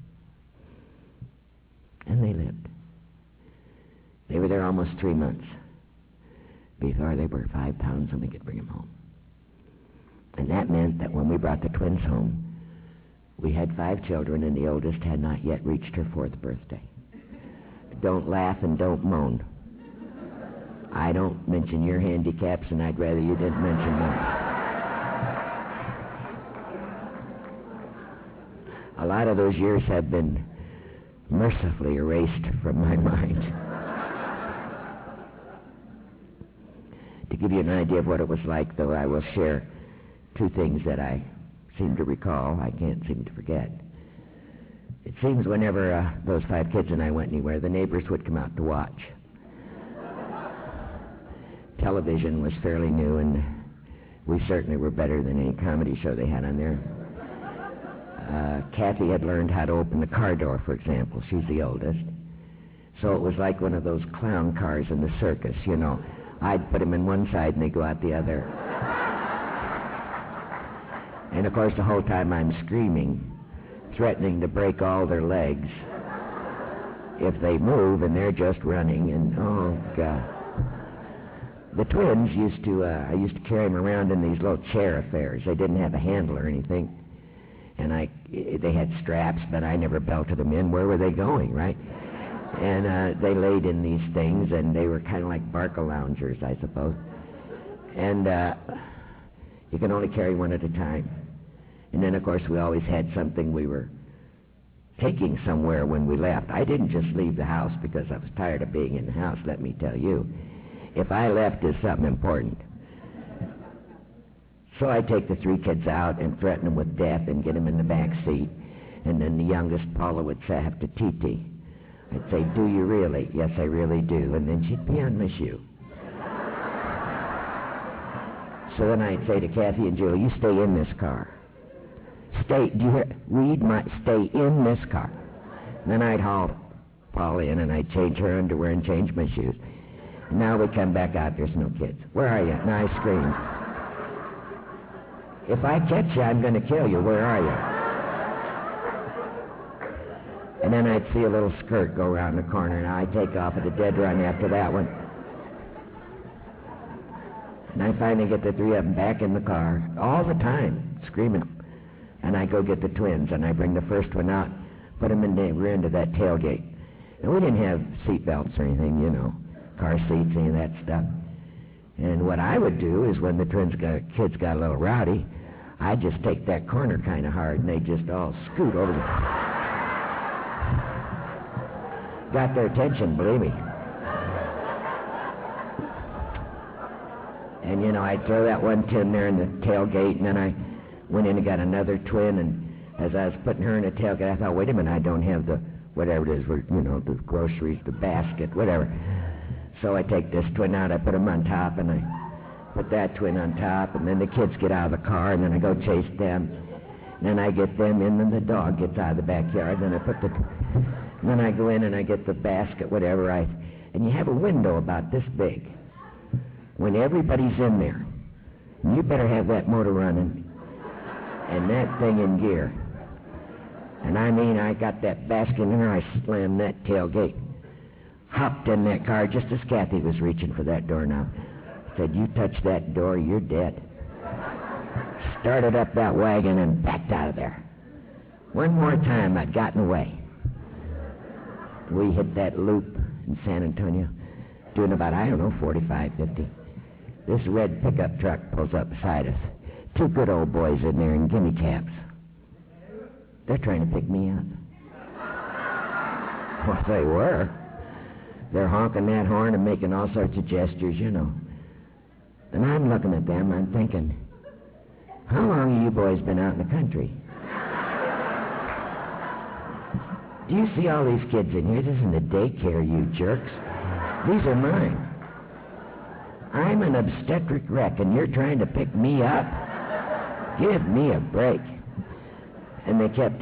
And they lived. They were there almost three months before they were five pounds and we could bring them home. And that meant that when we brought the twins home, we had five children and the oldest had not yet reached her fourth birthday. Don't laugh and don't moan. I don't mention your handicaps, and I'd rather you didn't mention mine. A lot of those years have been mercifully erased from my mind. To give you an idea of what it was like, though, I will share two things that I seem to recall. I can't seem to forget. It seems whenever uh, those five kids and I went anywhere, the neighbors would come out to watch. Television was fairly new, and we certainly were better than any comedy show they had on there. Uh, Kathy had learned how to open the car door, for example. She's the oldest. So it was like one of those clown cars in the circus, you know. I'd put them in one side and they'd go out the other. And of course the whole time I'm screaming, threatening to break all their legs if they move, and they're just running, and oh God. The twins used to, uh, I used to carry them around in these little chair affairs. They didn't have a handle or anything. And I, they had straps, but I never belted them in. Where were they going, right? And uh, they laid in these things, and they were kind of like Barca loungers, I suppose. And uh, you can only carry one at a time. And then, of course, we always had something we were taking somewhere when we left. I didn't just leave the house because I was tired of being in the house, let me tell you. If I left, it's something important. So I'd take the three kids out and threaten them with death and get them in the back seat. And then the youngest, Paula, would say, have to Titi. I'd say, do you really? Yes, I really do. And then she'd pee on my shoe. So then I'd say to Kathy and Julie, you stay in this car. Stay, do you hear? Read my, stay in this car. Then I'd haul Polly in, and I'd change her underwear and change my shoes. And now we come back out, there's no kids. Where are you? And I scream. If I catch you, I'm going to kill you. Where are you? And then I'd see a little skirt go around the corner, and I'd take off at a dead run after that one. And I finally get the three of them back in the car, all the time, screaming. And I go get the twins, and I bring the first one out, put them in the rear end of that tailgate. And we didn't have seat belts or anything, you know, car seats, any of that stuff. And what I would do is when the twins got, kids got a little rowdy, I'd just take that corner kind of hard, and they'd just all scoot over the... Got their attention, believe me. And, you know, I'd throw that one tin there in the tailgate, and then I went in and got another twin, and as I was putting her in the tailgate, I thought, wait a minute, I don't have the, whatever it is, you know, the groceries, the basket, whatever. So I take this twin out, I put them on top, and I put that twin on top, and then the kids get out of the car, and then I go chase them. And then I get them in, and the dog gets out of the backyard, and then I put the... And then I go in and I get the basket, whatever I... And you have a window about this big. When everybody's in there, you better have that motor running and that thing in gear. And I mean, I got that basket in there, I slammed that tailgate, hopped in that car just as Kathy was reaching for that doorknob. Said, you touch that door, you're dead. Started up that wagon and backed out of there. One more time, I'd gotten away. We hit that loop in San Antonio, doing about, I don't know, forty-five, fifty. This red pickup truck pulls up beside us. Two good old boys in there in gimme caps. They're trying to pick me up. Well, they were. They're honking that horn and making all sorts of gestures, you know. And I'm looking at them, I'm thinking, how long have you boys been out in the country? Do you see all these kids in here? This isn't a daycare, you jerks. These are mine. I'm an obstetric wreck, and you're trying to pick me up? Give me a break. And they kept...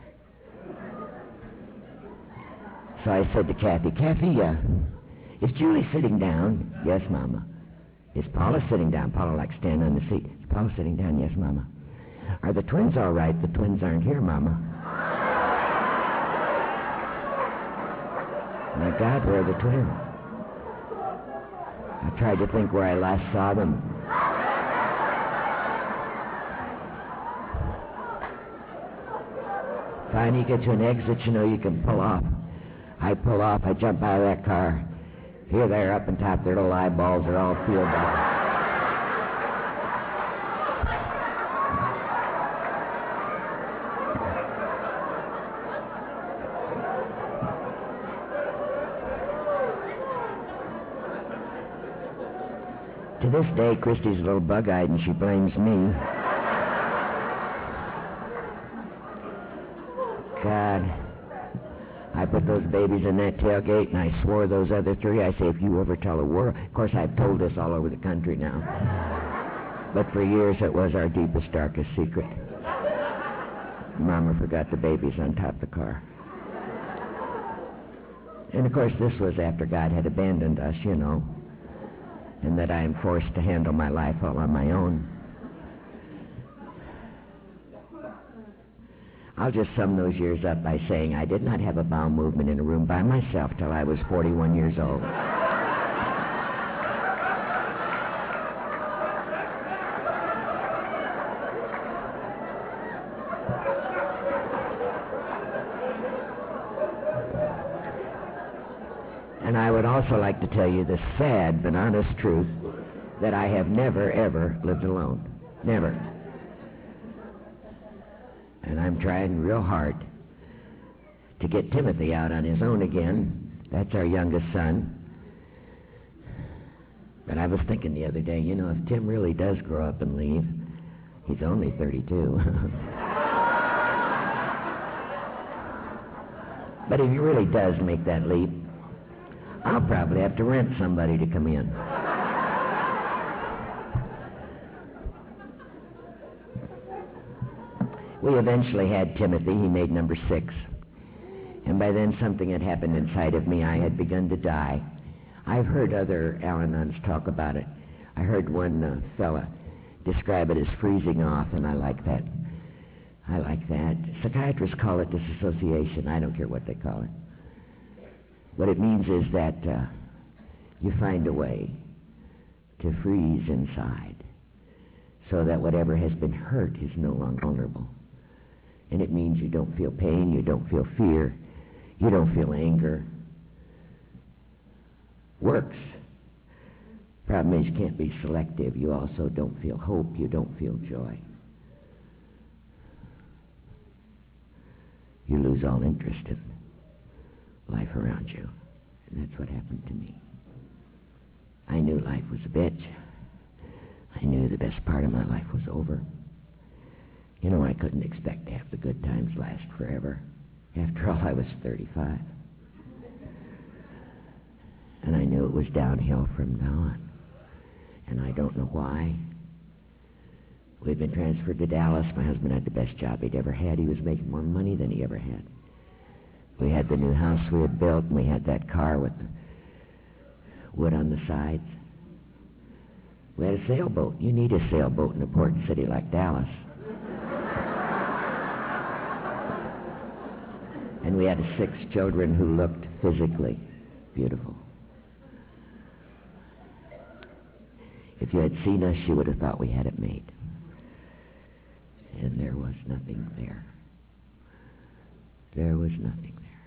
So I said to Kathy, Kathy, uh, is Julie sitting down? Yes, Mama. Is Paula sitting down? Paula likes standing on the seat. Is Paula sitting down? Yes, Mama. Are the twins all right? The twins aren't here, Mama. My God, where are the twins? I tried to think where I last saw them. Finally, you get to an exit, you know, you can pull off. I pull off, I jump out of that car. Here they are up on top, their little eyeballs are all peeled off. To this day, Christy's a little bug-eyed and she blames me. God, I put those babies in that tailgate and I swore those other three. I say, if you ever tell the world... Of course, I've told this all over the country now. But for years, it was our deepest, darkest secret. Mama forgot the babies on top of the car. And of course, this was after God had abandoned us, you know. And that I am forced to handle my life all on my own. I'll just sum those years up by saying I did not have a bowel movement in a room by myself till I was forty-one years old. And I would also like to tell you the sad but honest truth that I have never, ever lived alone. Never. And I'm trying real hard to get Timothy out on his own again. That's our youngest son. But I was thinking the other day, you know, if Tim really does grow up and leave, he's only thirty-two. But if he really does make that leap, I'll probably have to rent somebody to come in. We eventually had Timothy. He made number six. And And by then something had happened inside of me. I had begun to die. I've heard other Al-Anons talk about it. I heard one uh, fella describe it as freezing off, and I like that. I like that. Psychiatrists call it disassociation. I don't care what they call it. What it means is that uh, you find a way to freeze inside so that whatever has been hurt is no longer vulnerable. And it means you don't feel pain, you don't feel fear, you don't feel anger. Works. Problem is you can't be selective. You also don't feel hope, you don't feel joy. You lose all interest in life around you. And that's what happened to me. I knew life was a bitch. I knew the best part of my life was over. You know, I couldn't expect to have the good times last forever. After all, I was thirty-five. And I knew it was downhill from now on. And I don't know why. We'd been transferred to Dallas. My husband had the best job he'd ever had. He was making more money than he ever had. We had the new house we had built, and we had that car with the wood on the sides. We had a sailboat. You need a sailboat in a port city like Dallas. And we had six children who looked physically beautiful. If you had seen us, you would have thought we had it made. And there was nothing there. There was nothing there.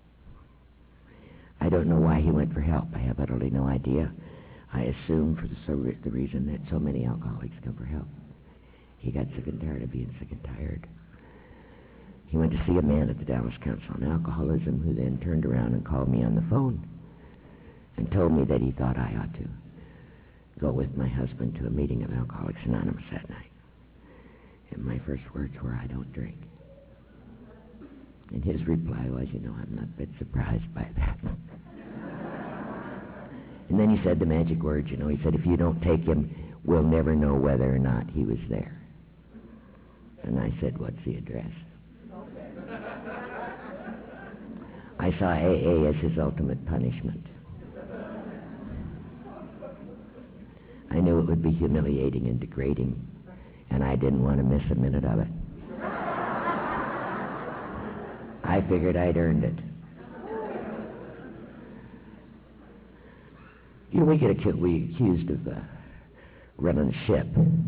I don't know why he went for help. I have utterly no idea. I assume for the, so re- the reason that so many alcoholics come for help. He got sick and tired of being sick and tired. He went to see a man at the Dallas Council on Alcoholism, who then turned around and called me on the phone and told me that he thought I ought to go with my husband to a meeting of Alcoholics Anonymous that night. And my first words were, I don't drink. And his reply was, you know, I'm not a bit surprised by that. And then he said the magic words, you know, he said, if you don't take him, we'll never know whether or not he was there. And I said, what's the address? I saw A A as his ultimate punishment. I knew it would be humiliating and degrading, and I didn't want to miss a minute of it. I figured I'd earned it. You know, we get ac- we accused of uh, running a ship.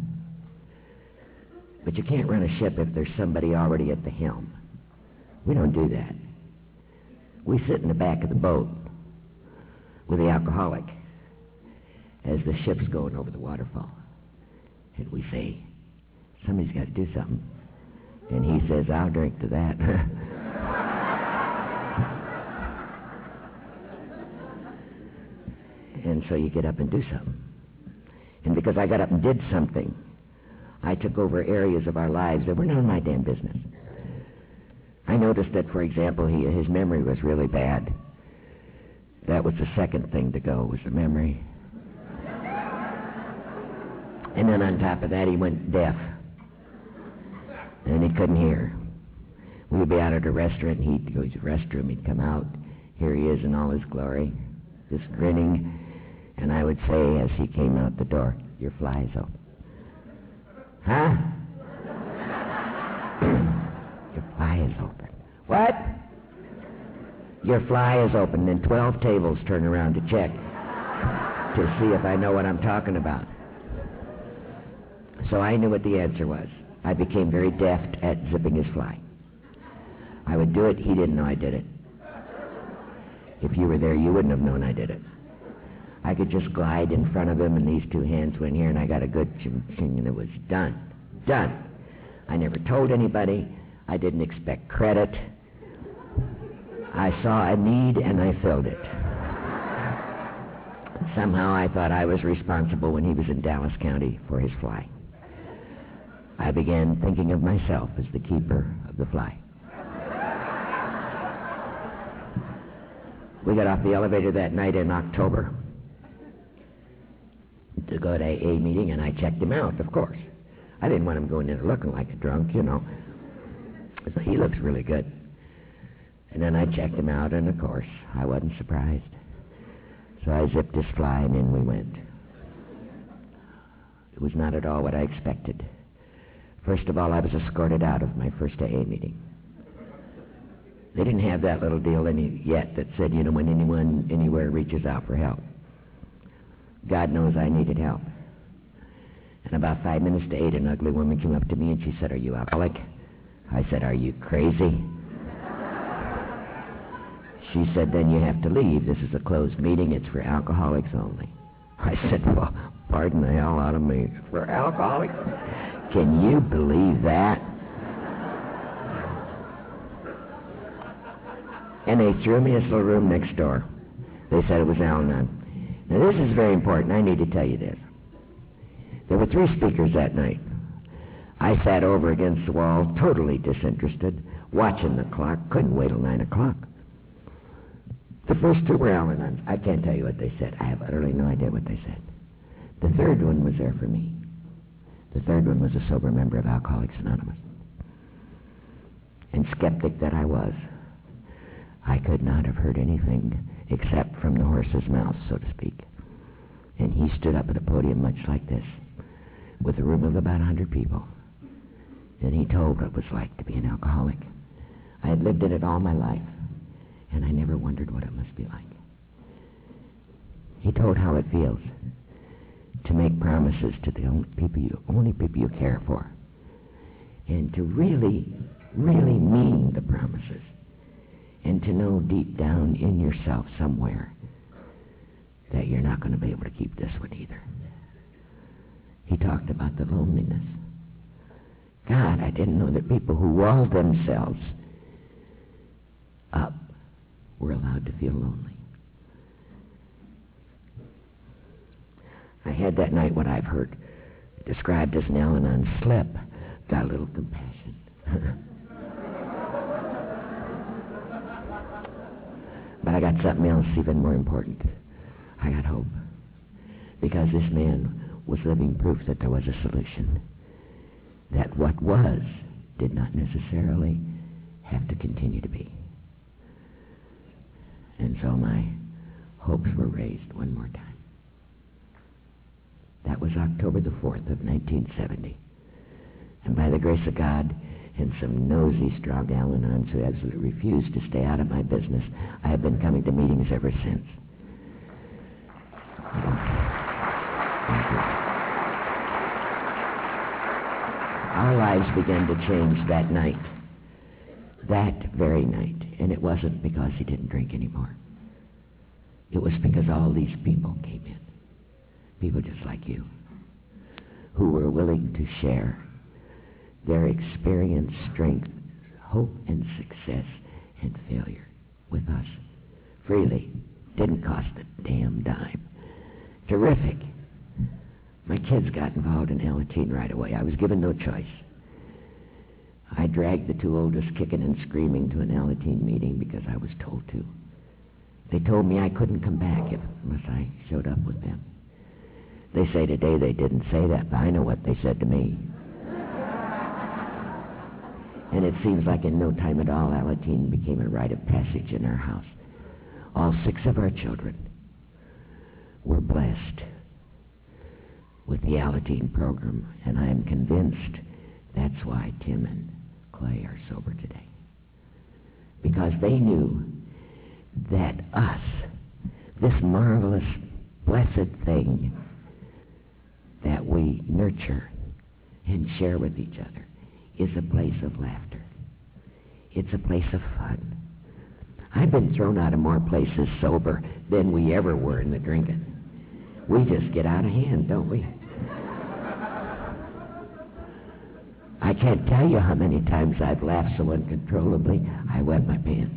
But you can't run a ship if there's somebody already at the helm. We don't do that. We sit in the back of the boat with the alcoholic as the ship's going over the waterfall. And we say, somebody's got to do something. And he says, I'll drink to that. And so you get up and do something. And because I got up and did something, I took over areas of our lives that were none of my damn business. I noticed that, for example, he, his memory was really bad. That was the second thing to go, was the memory. And then on top of that, he went deaf. And he couldn't hear. We would be out at a restaurant, and he'd go to the restroom, he'd come out. Here he is in all his glory, just grinning. And I would say, as he came out the door, your fly is open. Huh? Your fly is open. What? Your fly is open. Then twelve tables turn around to check to see if I know what I'm talking about. So I knew what the answer was. I became very deft at zipping his fly. I would do it. He didn't know I did it. If you were there, you wouldn't have known I did it. I could just glide in front of him, and these two hands went here, and I got a good ching-ching, and it was done. Done. I never told anybody. I didn't expect credit. I saw a need, and I filled it. Somehow I thought I was responsible when he was in Dallas County for his fly. I began thinking of myself as the keeper of the fly. We got off the elevator that night in October to go to A A meeting, and I checked him out, of course. I didn't want him going in there looking like a drunk, you know. So he looks really good. And then I checked him out, and of course, I wasn't surprised. So I zipped his fly, and in we went. It was not at all what I expected. First of all, I was escorted out of my first A A meeting. They didn't have that little deal any, yet that said, you know, when anyone anywhere reaches out for help. God knows I needed help. And about five minutes to eight, an ugly woman came up to me and she said, "Are you alcoholic?" I said, "Are you crazy?" She said, "Then you have to leave. This is a closed meeting. It's for alcoholics only." I said, "Well, pardon the hell out of me. For alcoholics? Can you believe that?" And they threw me in this little room next door. They said it was Al-Anon. Now, this is very important. I need to tell you this. There were three speakers that night. I sat over against the wall, totally disinterested, watching the clock. Couldn't wait till nine o'clock. The first two were Al-Anons. I can't tell you what they said. I have utterly no idea what they said. The third one was there for me. The third one was a sober member of Alcoholics Anonymous. And skeptic that I was, I could not have heard anything except from the horse's mouth, so to speak. And he stood up at a podium much like this, with a room of about a hundred people. And he told what it was like to be an alcoholic. I had lived in it all my life, and I never wondered what it must be like. He told how it feels to make promises to the only people you, only people you care for, and to really, really mean the promises, and to know deep down in yourself somewhere that you're not going to be able to keep this one either. He talked about the loneliness. God, I didn't know that people who walled themselves up were allowed to feel lonely. I had that night what I've heard described as an Al-Anon slip. Got a little compassion. But I got something else even more important. I got hope. Because this man was living proof that there was a solution. That what was did not necessarily have to continue to be. And so my hopes were raised one more time. That was October the fourth of nineteen seventy. And by the grace of God and some nosy, strong Al-Anons who absolutely refused to stay out of my business, I have been coming to meetings ever since. Thank you. Our lives began to change that night. That very night. And it wasn't because he didn't drink anymore. It was because all these people came in. People just like you, who were willing to share their experience, strength, hope, and success and failure with us freely. Didn't cost a damn dime. Terrific. My kids got involved in Alateen right away. I was given no choice. I dragged the two oldest kicking and screaming to an Alateen meeting because I was told to. They told me I couldn't come back if, unless I showed up with them. They say today they didn't say that, but I know what they said to me. And it seems like in no time at all, Alateen became a rite of passage in our house. All six of our children were blessed with the Alateen program, and I am convinced that's why Tim and Clay are sober today. Because they knew that us, this marvelous, blessed thing that we nurture and share with each other, is a place of laughter. It's a place of fun. I've been thrown out of more places sober than we ever were in the drinking. We just get out of hand, don't we? I can't tell you how many times I've laughed so uncontrollably, I wet my pants.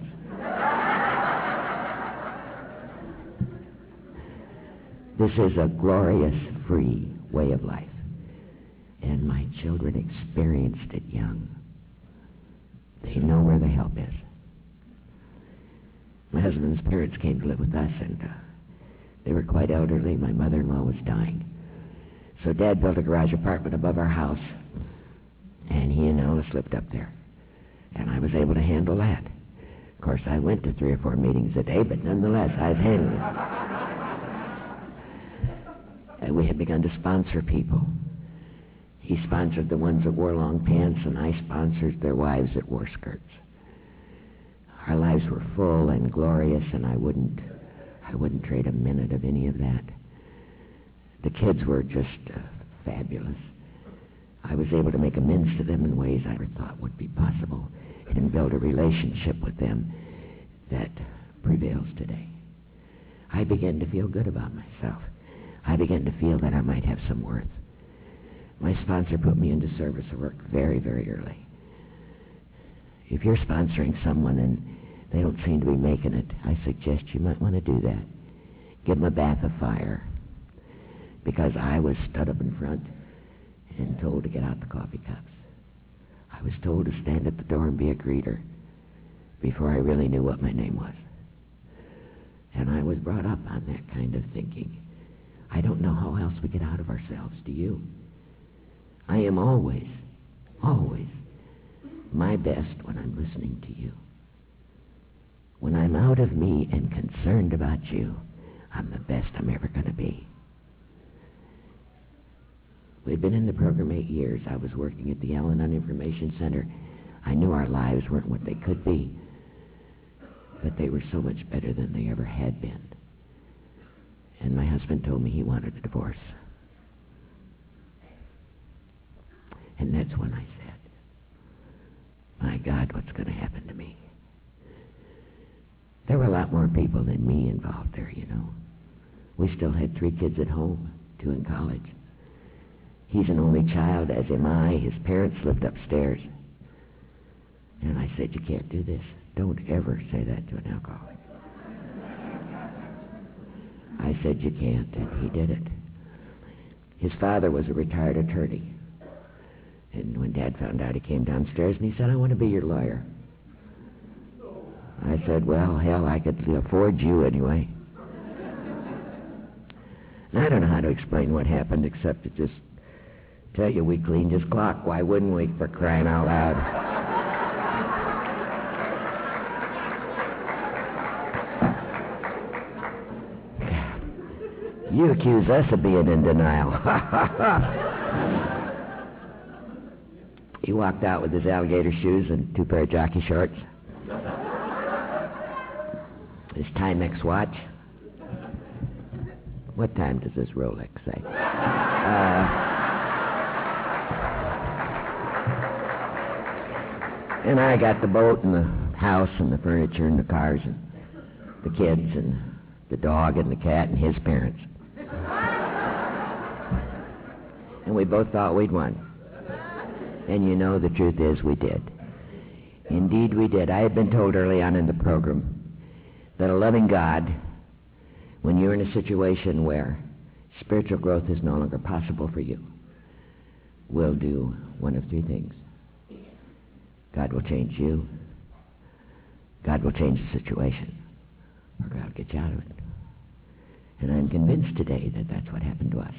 This is a glorious, free way of life. And my children experienced it young. They know where the help is. My husband's parents came to live with us, and uh, they were quite elderly. My mother-in-law was dying. So Dad built a garage apartment above our house, and he and Ella slipped up there. And I was able to handle that. Of course, I went to three or four meetings a day, but nonetheless, I was handling it. And we had begun to sponsor people. He sponsored the ones that wore long pants, and I sponsored their wives that wore skirts. Our lives were full and glorious, and I wouldn't, I wouldn't trade a minute of any of that. The kids were just uh, fabulous. I was able to make amends to them in ways I never thought would be possible, and build a relationship with them that prevails today. I began to feel good about myself. I began to feel that I might have some worth. My sponsor put me into service work very, very early. If you're sponsoring someone and they don't seem to be making it, I suggest you might want to do that. Give them a bath of fire. Because I was stood up in front and told to get out the coffee cups. I was told to stand at the door and be a greeter before I really knew what my name was. And I was brought up on that kind of thinking. I don't know how else we get out of ourselves, do you? I am always, always my best when I'm listening to you. When I'm out of me and concerned about you, I'm the best I'm ever going to be. We'd been in the program eight years. I was working at the Al-Anon Information Center. I knew our lives weren't what they could be, but they were so much better than they ever had been. And my husband told me he wanted a divorce. And that's when I said, my God, what's going to happen to me? There were a lot more people than me involved there, you know. We still had three kids at home, two in college. He's an only child, as am I. His parents lived upstairs. And I said, you can't do this. Don't ever say that to an alcoholic. I said, you can't, and he did it. His father was a retired attorney. And when Dad found out, he came downstairs and he said, I want to be your lawyer. I said, well, hell, I could afford you anyway. And I don't know how to explain what happened except to just tell you we cleaned his clock. Why wouldn't we, for crying out loud? You accuse us of being in denial. He walked out with his alligator shoes and two pair of jockey shorts. His Timex watch. What time does this Rolex say? Uh, and I got the boat and the house and the furniture and the cars and the kids and the dog and the cat and his parents. And we both thought we'd won. And you know, the truth is we did. Indeed we did. I had been told early on in the program that a loving God, when you're in a situation where spiritual growth is no longer possible for you, will do one of three things. God will change you, God will change the situation, or God will get you out of it. And I'm convinced today that that's what happened to us.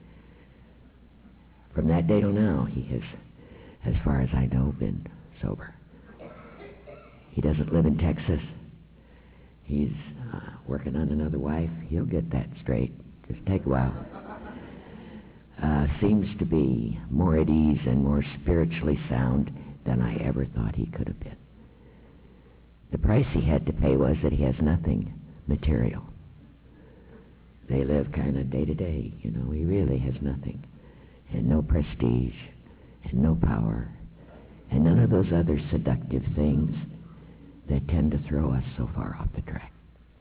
From that day till now, he has, as far as I know, been sober. He doesn't live in Texas. He's uh, working on another wife. He'll get that straight. Just take a while. Uh, seems to be more at ease and more spiritually sound than I ever thought he could have been. The price he had to pay was that he has nothing material. They live kind of day to day, you know. He really has nothing. And no prestige, and no power, and none of those other seductive things that tend to throw us so far off the track.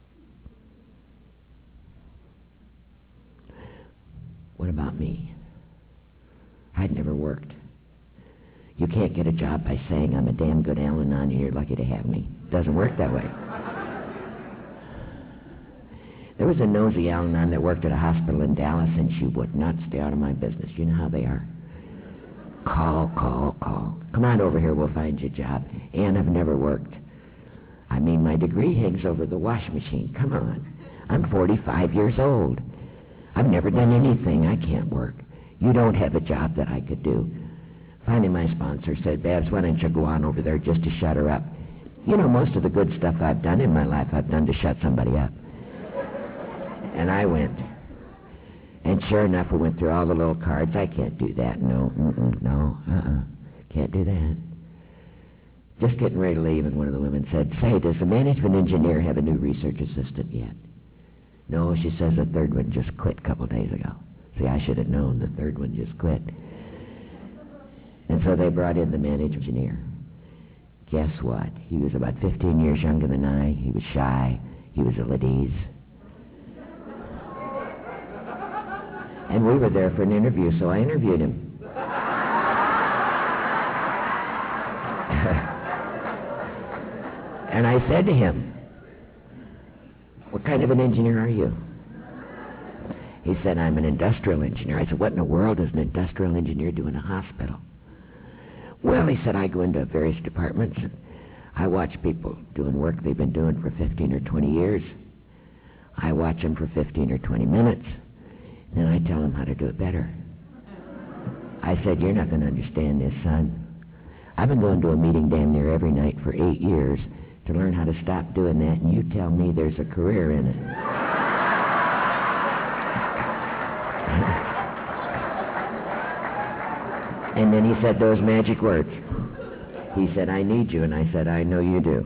What about me? I'd never worked. You can't get a job by saying I'm a damn good Al-Anon and you're lucky to have me. It doesn't work that way. There was a nosy Al-Anon that worked at a hospital in Dallas, and she would not stay out of my business. You know how they are. Call, call, call. Come on over here, we'll find you a job. And I've never worked. I mean, my degree hangs over the wash machine. Come on. I'm forty-five years old. I've never done anything. I can't work. You don't have a job that I could do. Finally, my sponsor said, Babs, why don't you go on over there just to shut her up? You know, most of the good stuff I've done in my life, I've done to shut somebody up. And I went. And sure enough, we went through all the little cards. I can't do that. No, mm-mm, no, uh-uh. Can't do that. Just getting ready to leave, and one of the women said, say, does the management engineer have a new research assistant yet? No, she says the third one just quit a couple days ago. See, I should have known the third one just quit. And so they brought in the management engineer. Guess what? He was about fifteen years younger than I. He was shy. He was ill at ease. And we were there for an interview, so I interviewed him. And I said to him, what kind of an engineer are you? He said, I'm an industrial engineer. I said, what in the world does an industrial engineer do in a hospital? Well, he said, I go into various departments and I watch people doing work they've been doing for fifteen or twenty years. I watch them for fifteen or twenty minutes. Then I tell them how to do it better. I said, you're not going to understand this, son. I've been going to a meeting damn near every night for eight years to learn how to stop doing that, and you tell me there's a career in it. And then he said those magic words. He said, I need you, and I said, I know you do.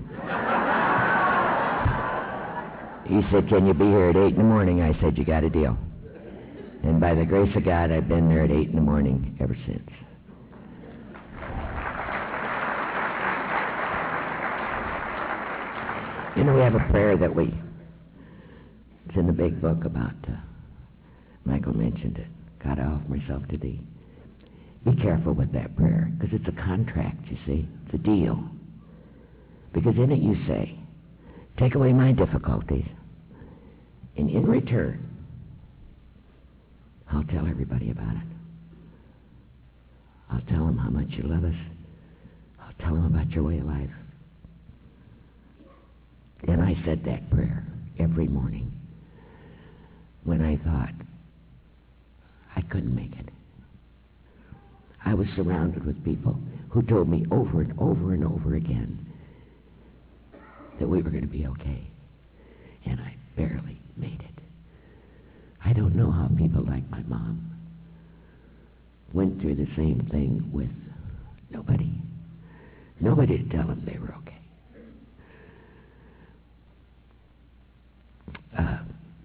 He said, can you be here at eight in the morning? I said, you got a deal. And by the grace of God, I've been there at eight in the morning ever since. You know, we have a prayer that we, it's in the big book about, uh, Michael mentioned it, God, I offer myself to thee. Be careful with that prayer, because it's a contract, you see. It's a deal. Because in it you say, take away my difficulties, and in return, I'll tell everybody about it. I'll tell them how much you love us. I'll tell them about your way of life. And I said that prayer every morning when I thought I couldn't make it. I was surrounded with people who told me over and over and over again that we were going to be okay. And I barely made it. I don't know how people like my mom went through the same thing with nobody. Nobody to tell them they were okay. Uh,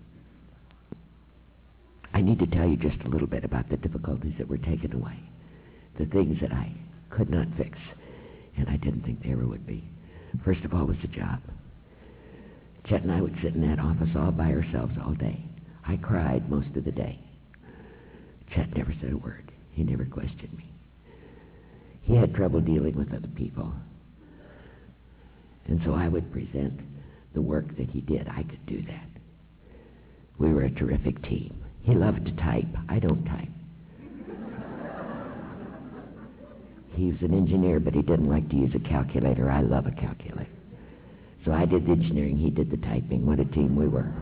I need to tell you just a little bit about the difficulties that were taken away. The things that I could not fix, and I didn't think there ever would be. First of all was the job. Chet and I would sit in that office all by ourselves all day. I cried most of the day. Chet never said a word. He never questioned me. He had trouble dealing with other people. And so I would present the work that he did. I could do that. We were a terrific team. He loved to type. I don't type. He was an engineer, but he didn't like to use a calculator. I love a calculator. So I did the engineering, he did the typing. What a team we were.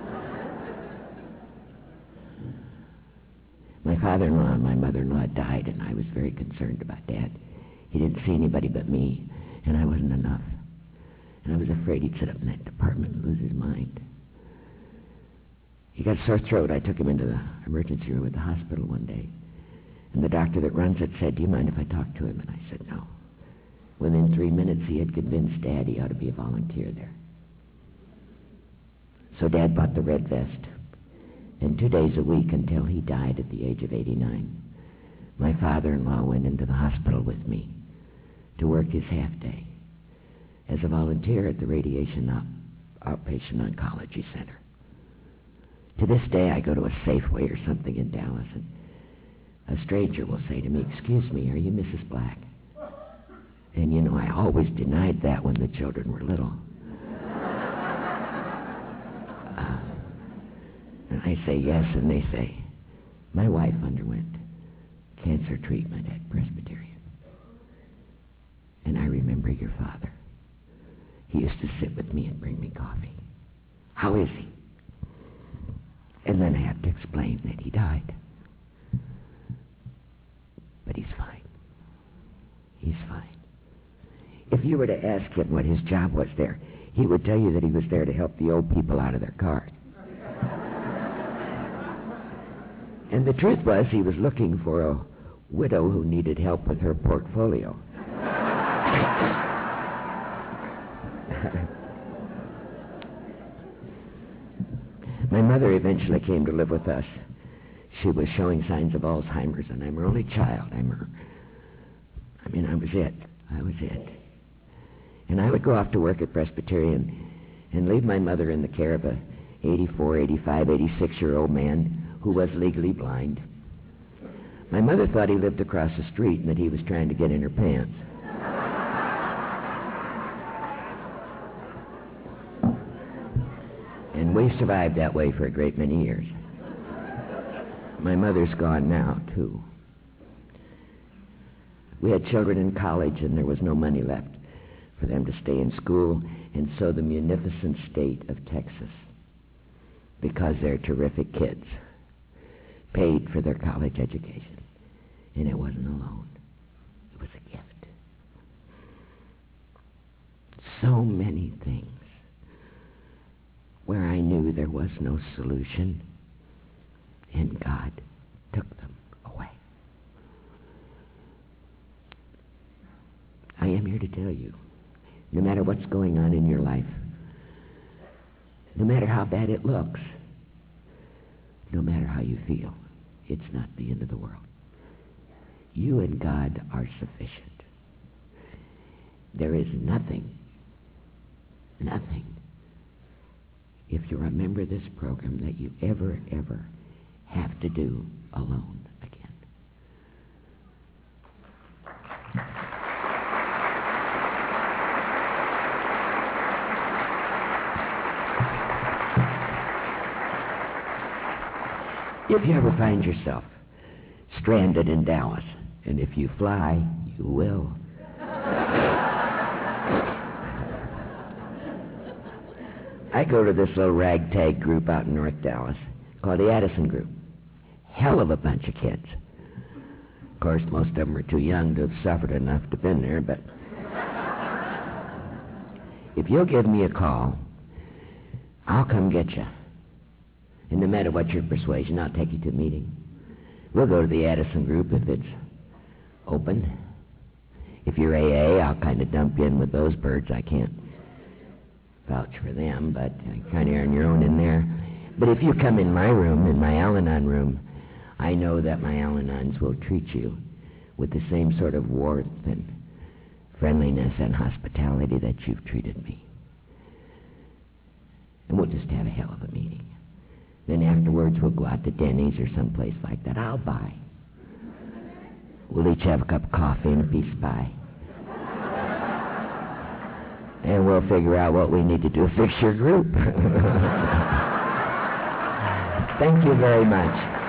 My father-in-law and my mother-in-law died, and I was very concerned about Dad. He didn't see anybody but me, and I wasn't enough. And I was afraid he'd sit up in that department and lose his mind. He got a sore throat. I took him into the emergency room at the hospital one day. And the doctor that runs it said, do you mind if I talk to him? And I said, no. Within three minutes, he had convinced Dad he ought to be a volunteer there. So Dad bought the red vest. And two days a week until he died at the age of eighty-nine, my father-in-law went into the hospital with me to work his half day as a volunteer at the Radiation Out- Outpatient Oncology Center. To this day, I go to a Safeway or something in Dallas, and a stranger will say to me, excuse me, are you Missus Black? And you know, I always denied that when the children were little. Uh, and I say yes, and they say, my wife underwent cancer treatment at Presbyterian. And I remember your father. He used to sit with me and bring me coffee. How is he? And then I have to explain that he died. But he's fine. He's fine. If you were to ask him what his job was there, he would tell you that he was there to help the old people out of their cars. And the truth was, he was looking for a widow who needed help with her portfolio. My mother eventually came to live with us. She was showing signs of Alzheimer's, and I'm her only child. I'm her... I mean, I was it. I was it. And I would go off to work at Presbyterian and leave my mother in the care of a eighty-four, eighty-five, eighty-six-year-old man who was legally blind. My mother thought he lived across the street and that he was trying to get in her pants. And we survived that way for a great many years. My mother's gone now, too. We had children in college, and there was no money left for them to stay in school, and so the munificent state of Texas, because they're terrific kids, paid for their college education. And it wasn't a loan. It was a gift. So many things where I knew there was no solution, and God took them away. I am here to tell you, no matter what's going on in your life, no matter how bad it looks, no matter how you feel, it's not the end of the world. You and God are sufficient. There is nothing, nothing, if you remember this program, that you ever, ever have to do alone again. If you ever find yourself stranded in Dallas, and if you fly, you will. I go to this little ragtag group out in North Dallas called the Addison Group. Hell of a bunch of kids. Of course, most of them are too young to have suffered enough to have been there, but if you'll give me a call, I'll come get you. And no matter what your persuasion, I'll take you to a meeting. We'll go to the Addison Group if it's open. If you're A A, I'll kind of dump you in with those birds. I can't vouch for them, but you kind of earn your own in there. But if you come in my room, in my Al-Anon room, I know that my Al-Anons will treat you with the same sort of warmth and friendliness and hospitality that you've treated me. And we'll just have a hell of a meeting. Then afterwards, we'll go out to Denny's or someplace like that. I'll buy. We'll each have a cup of coffee and a piece of pie. And we'll figure out what we need to do to fix your group. Thank you very much.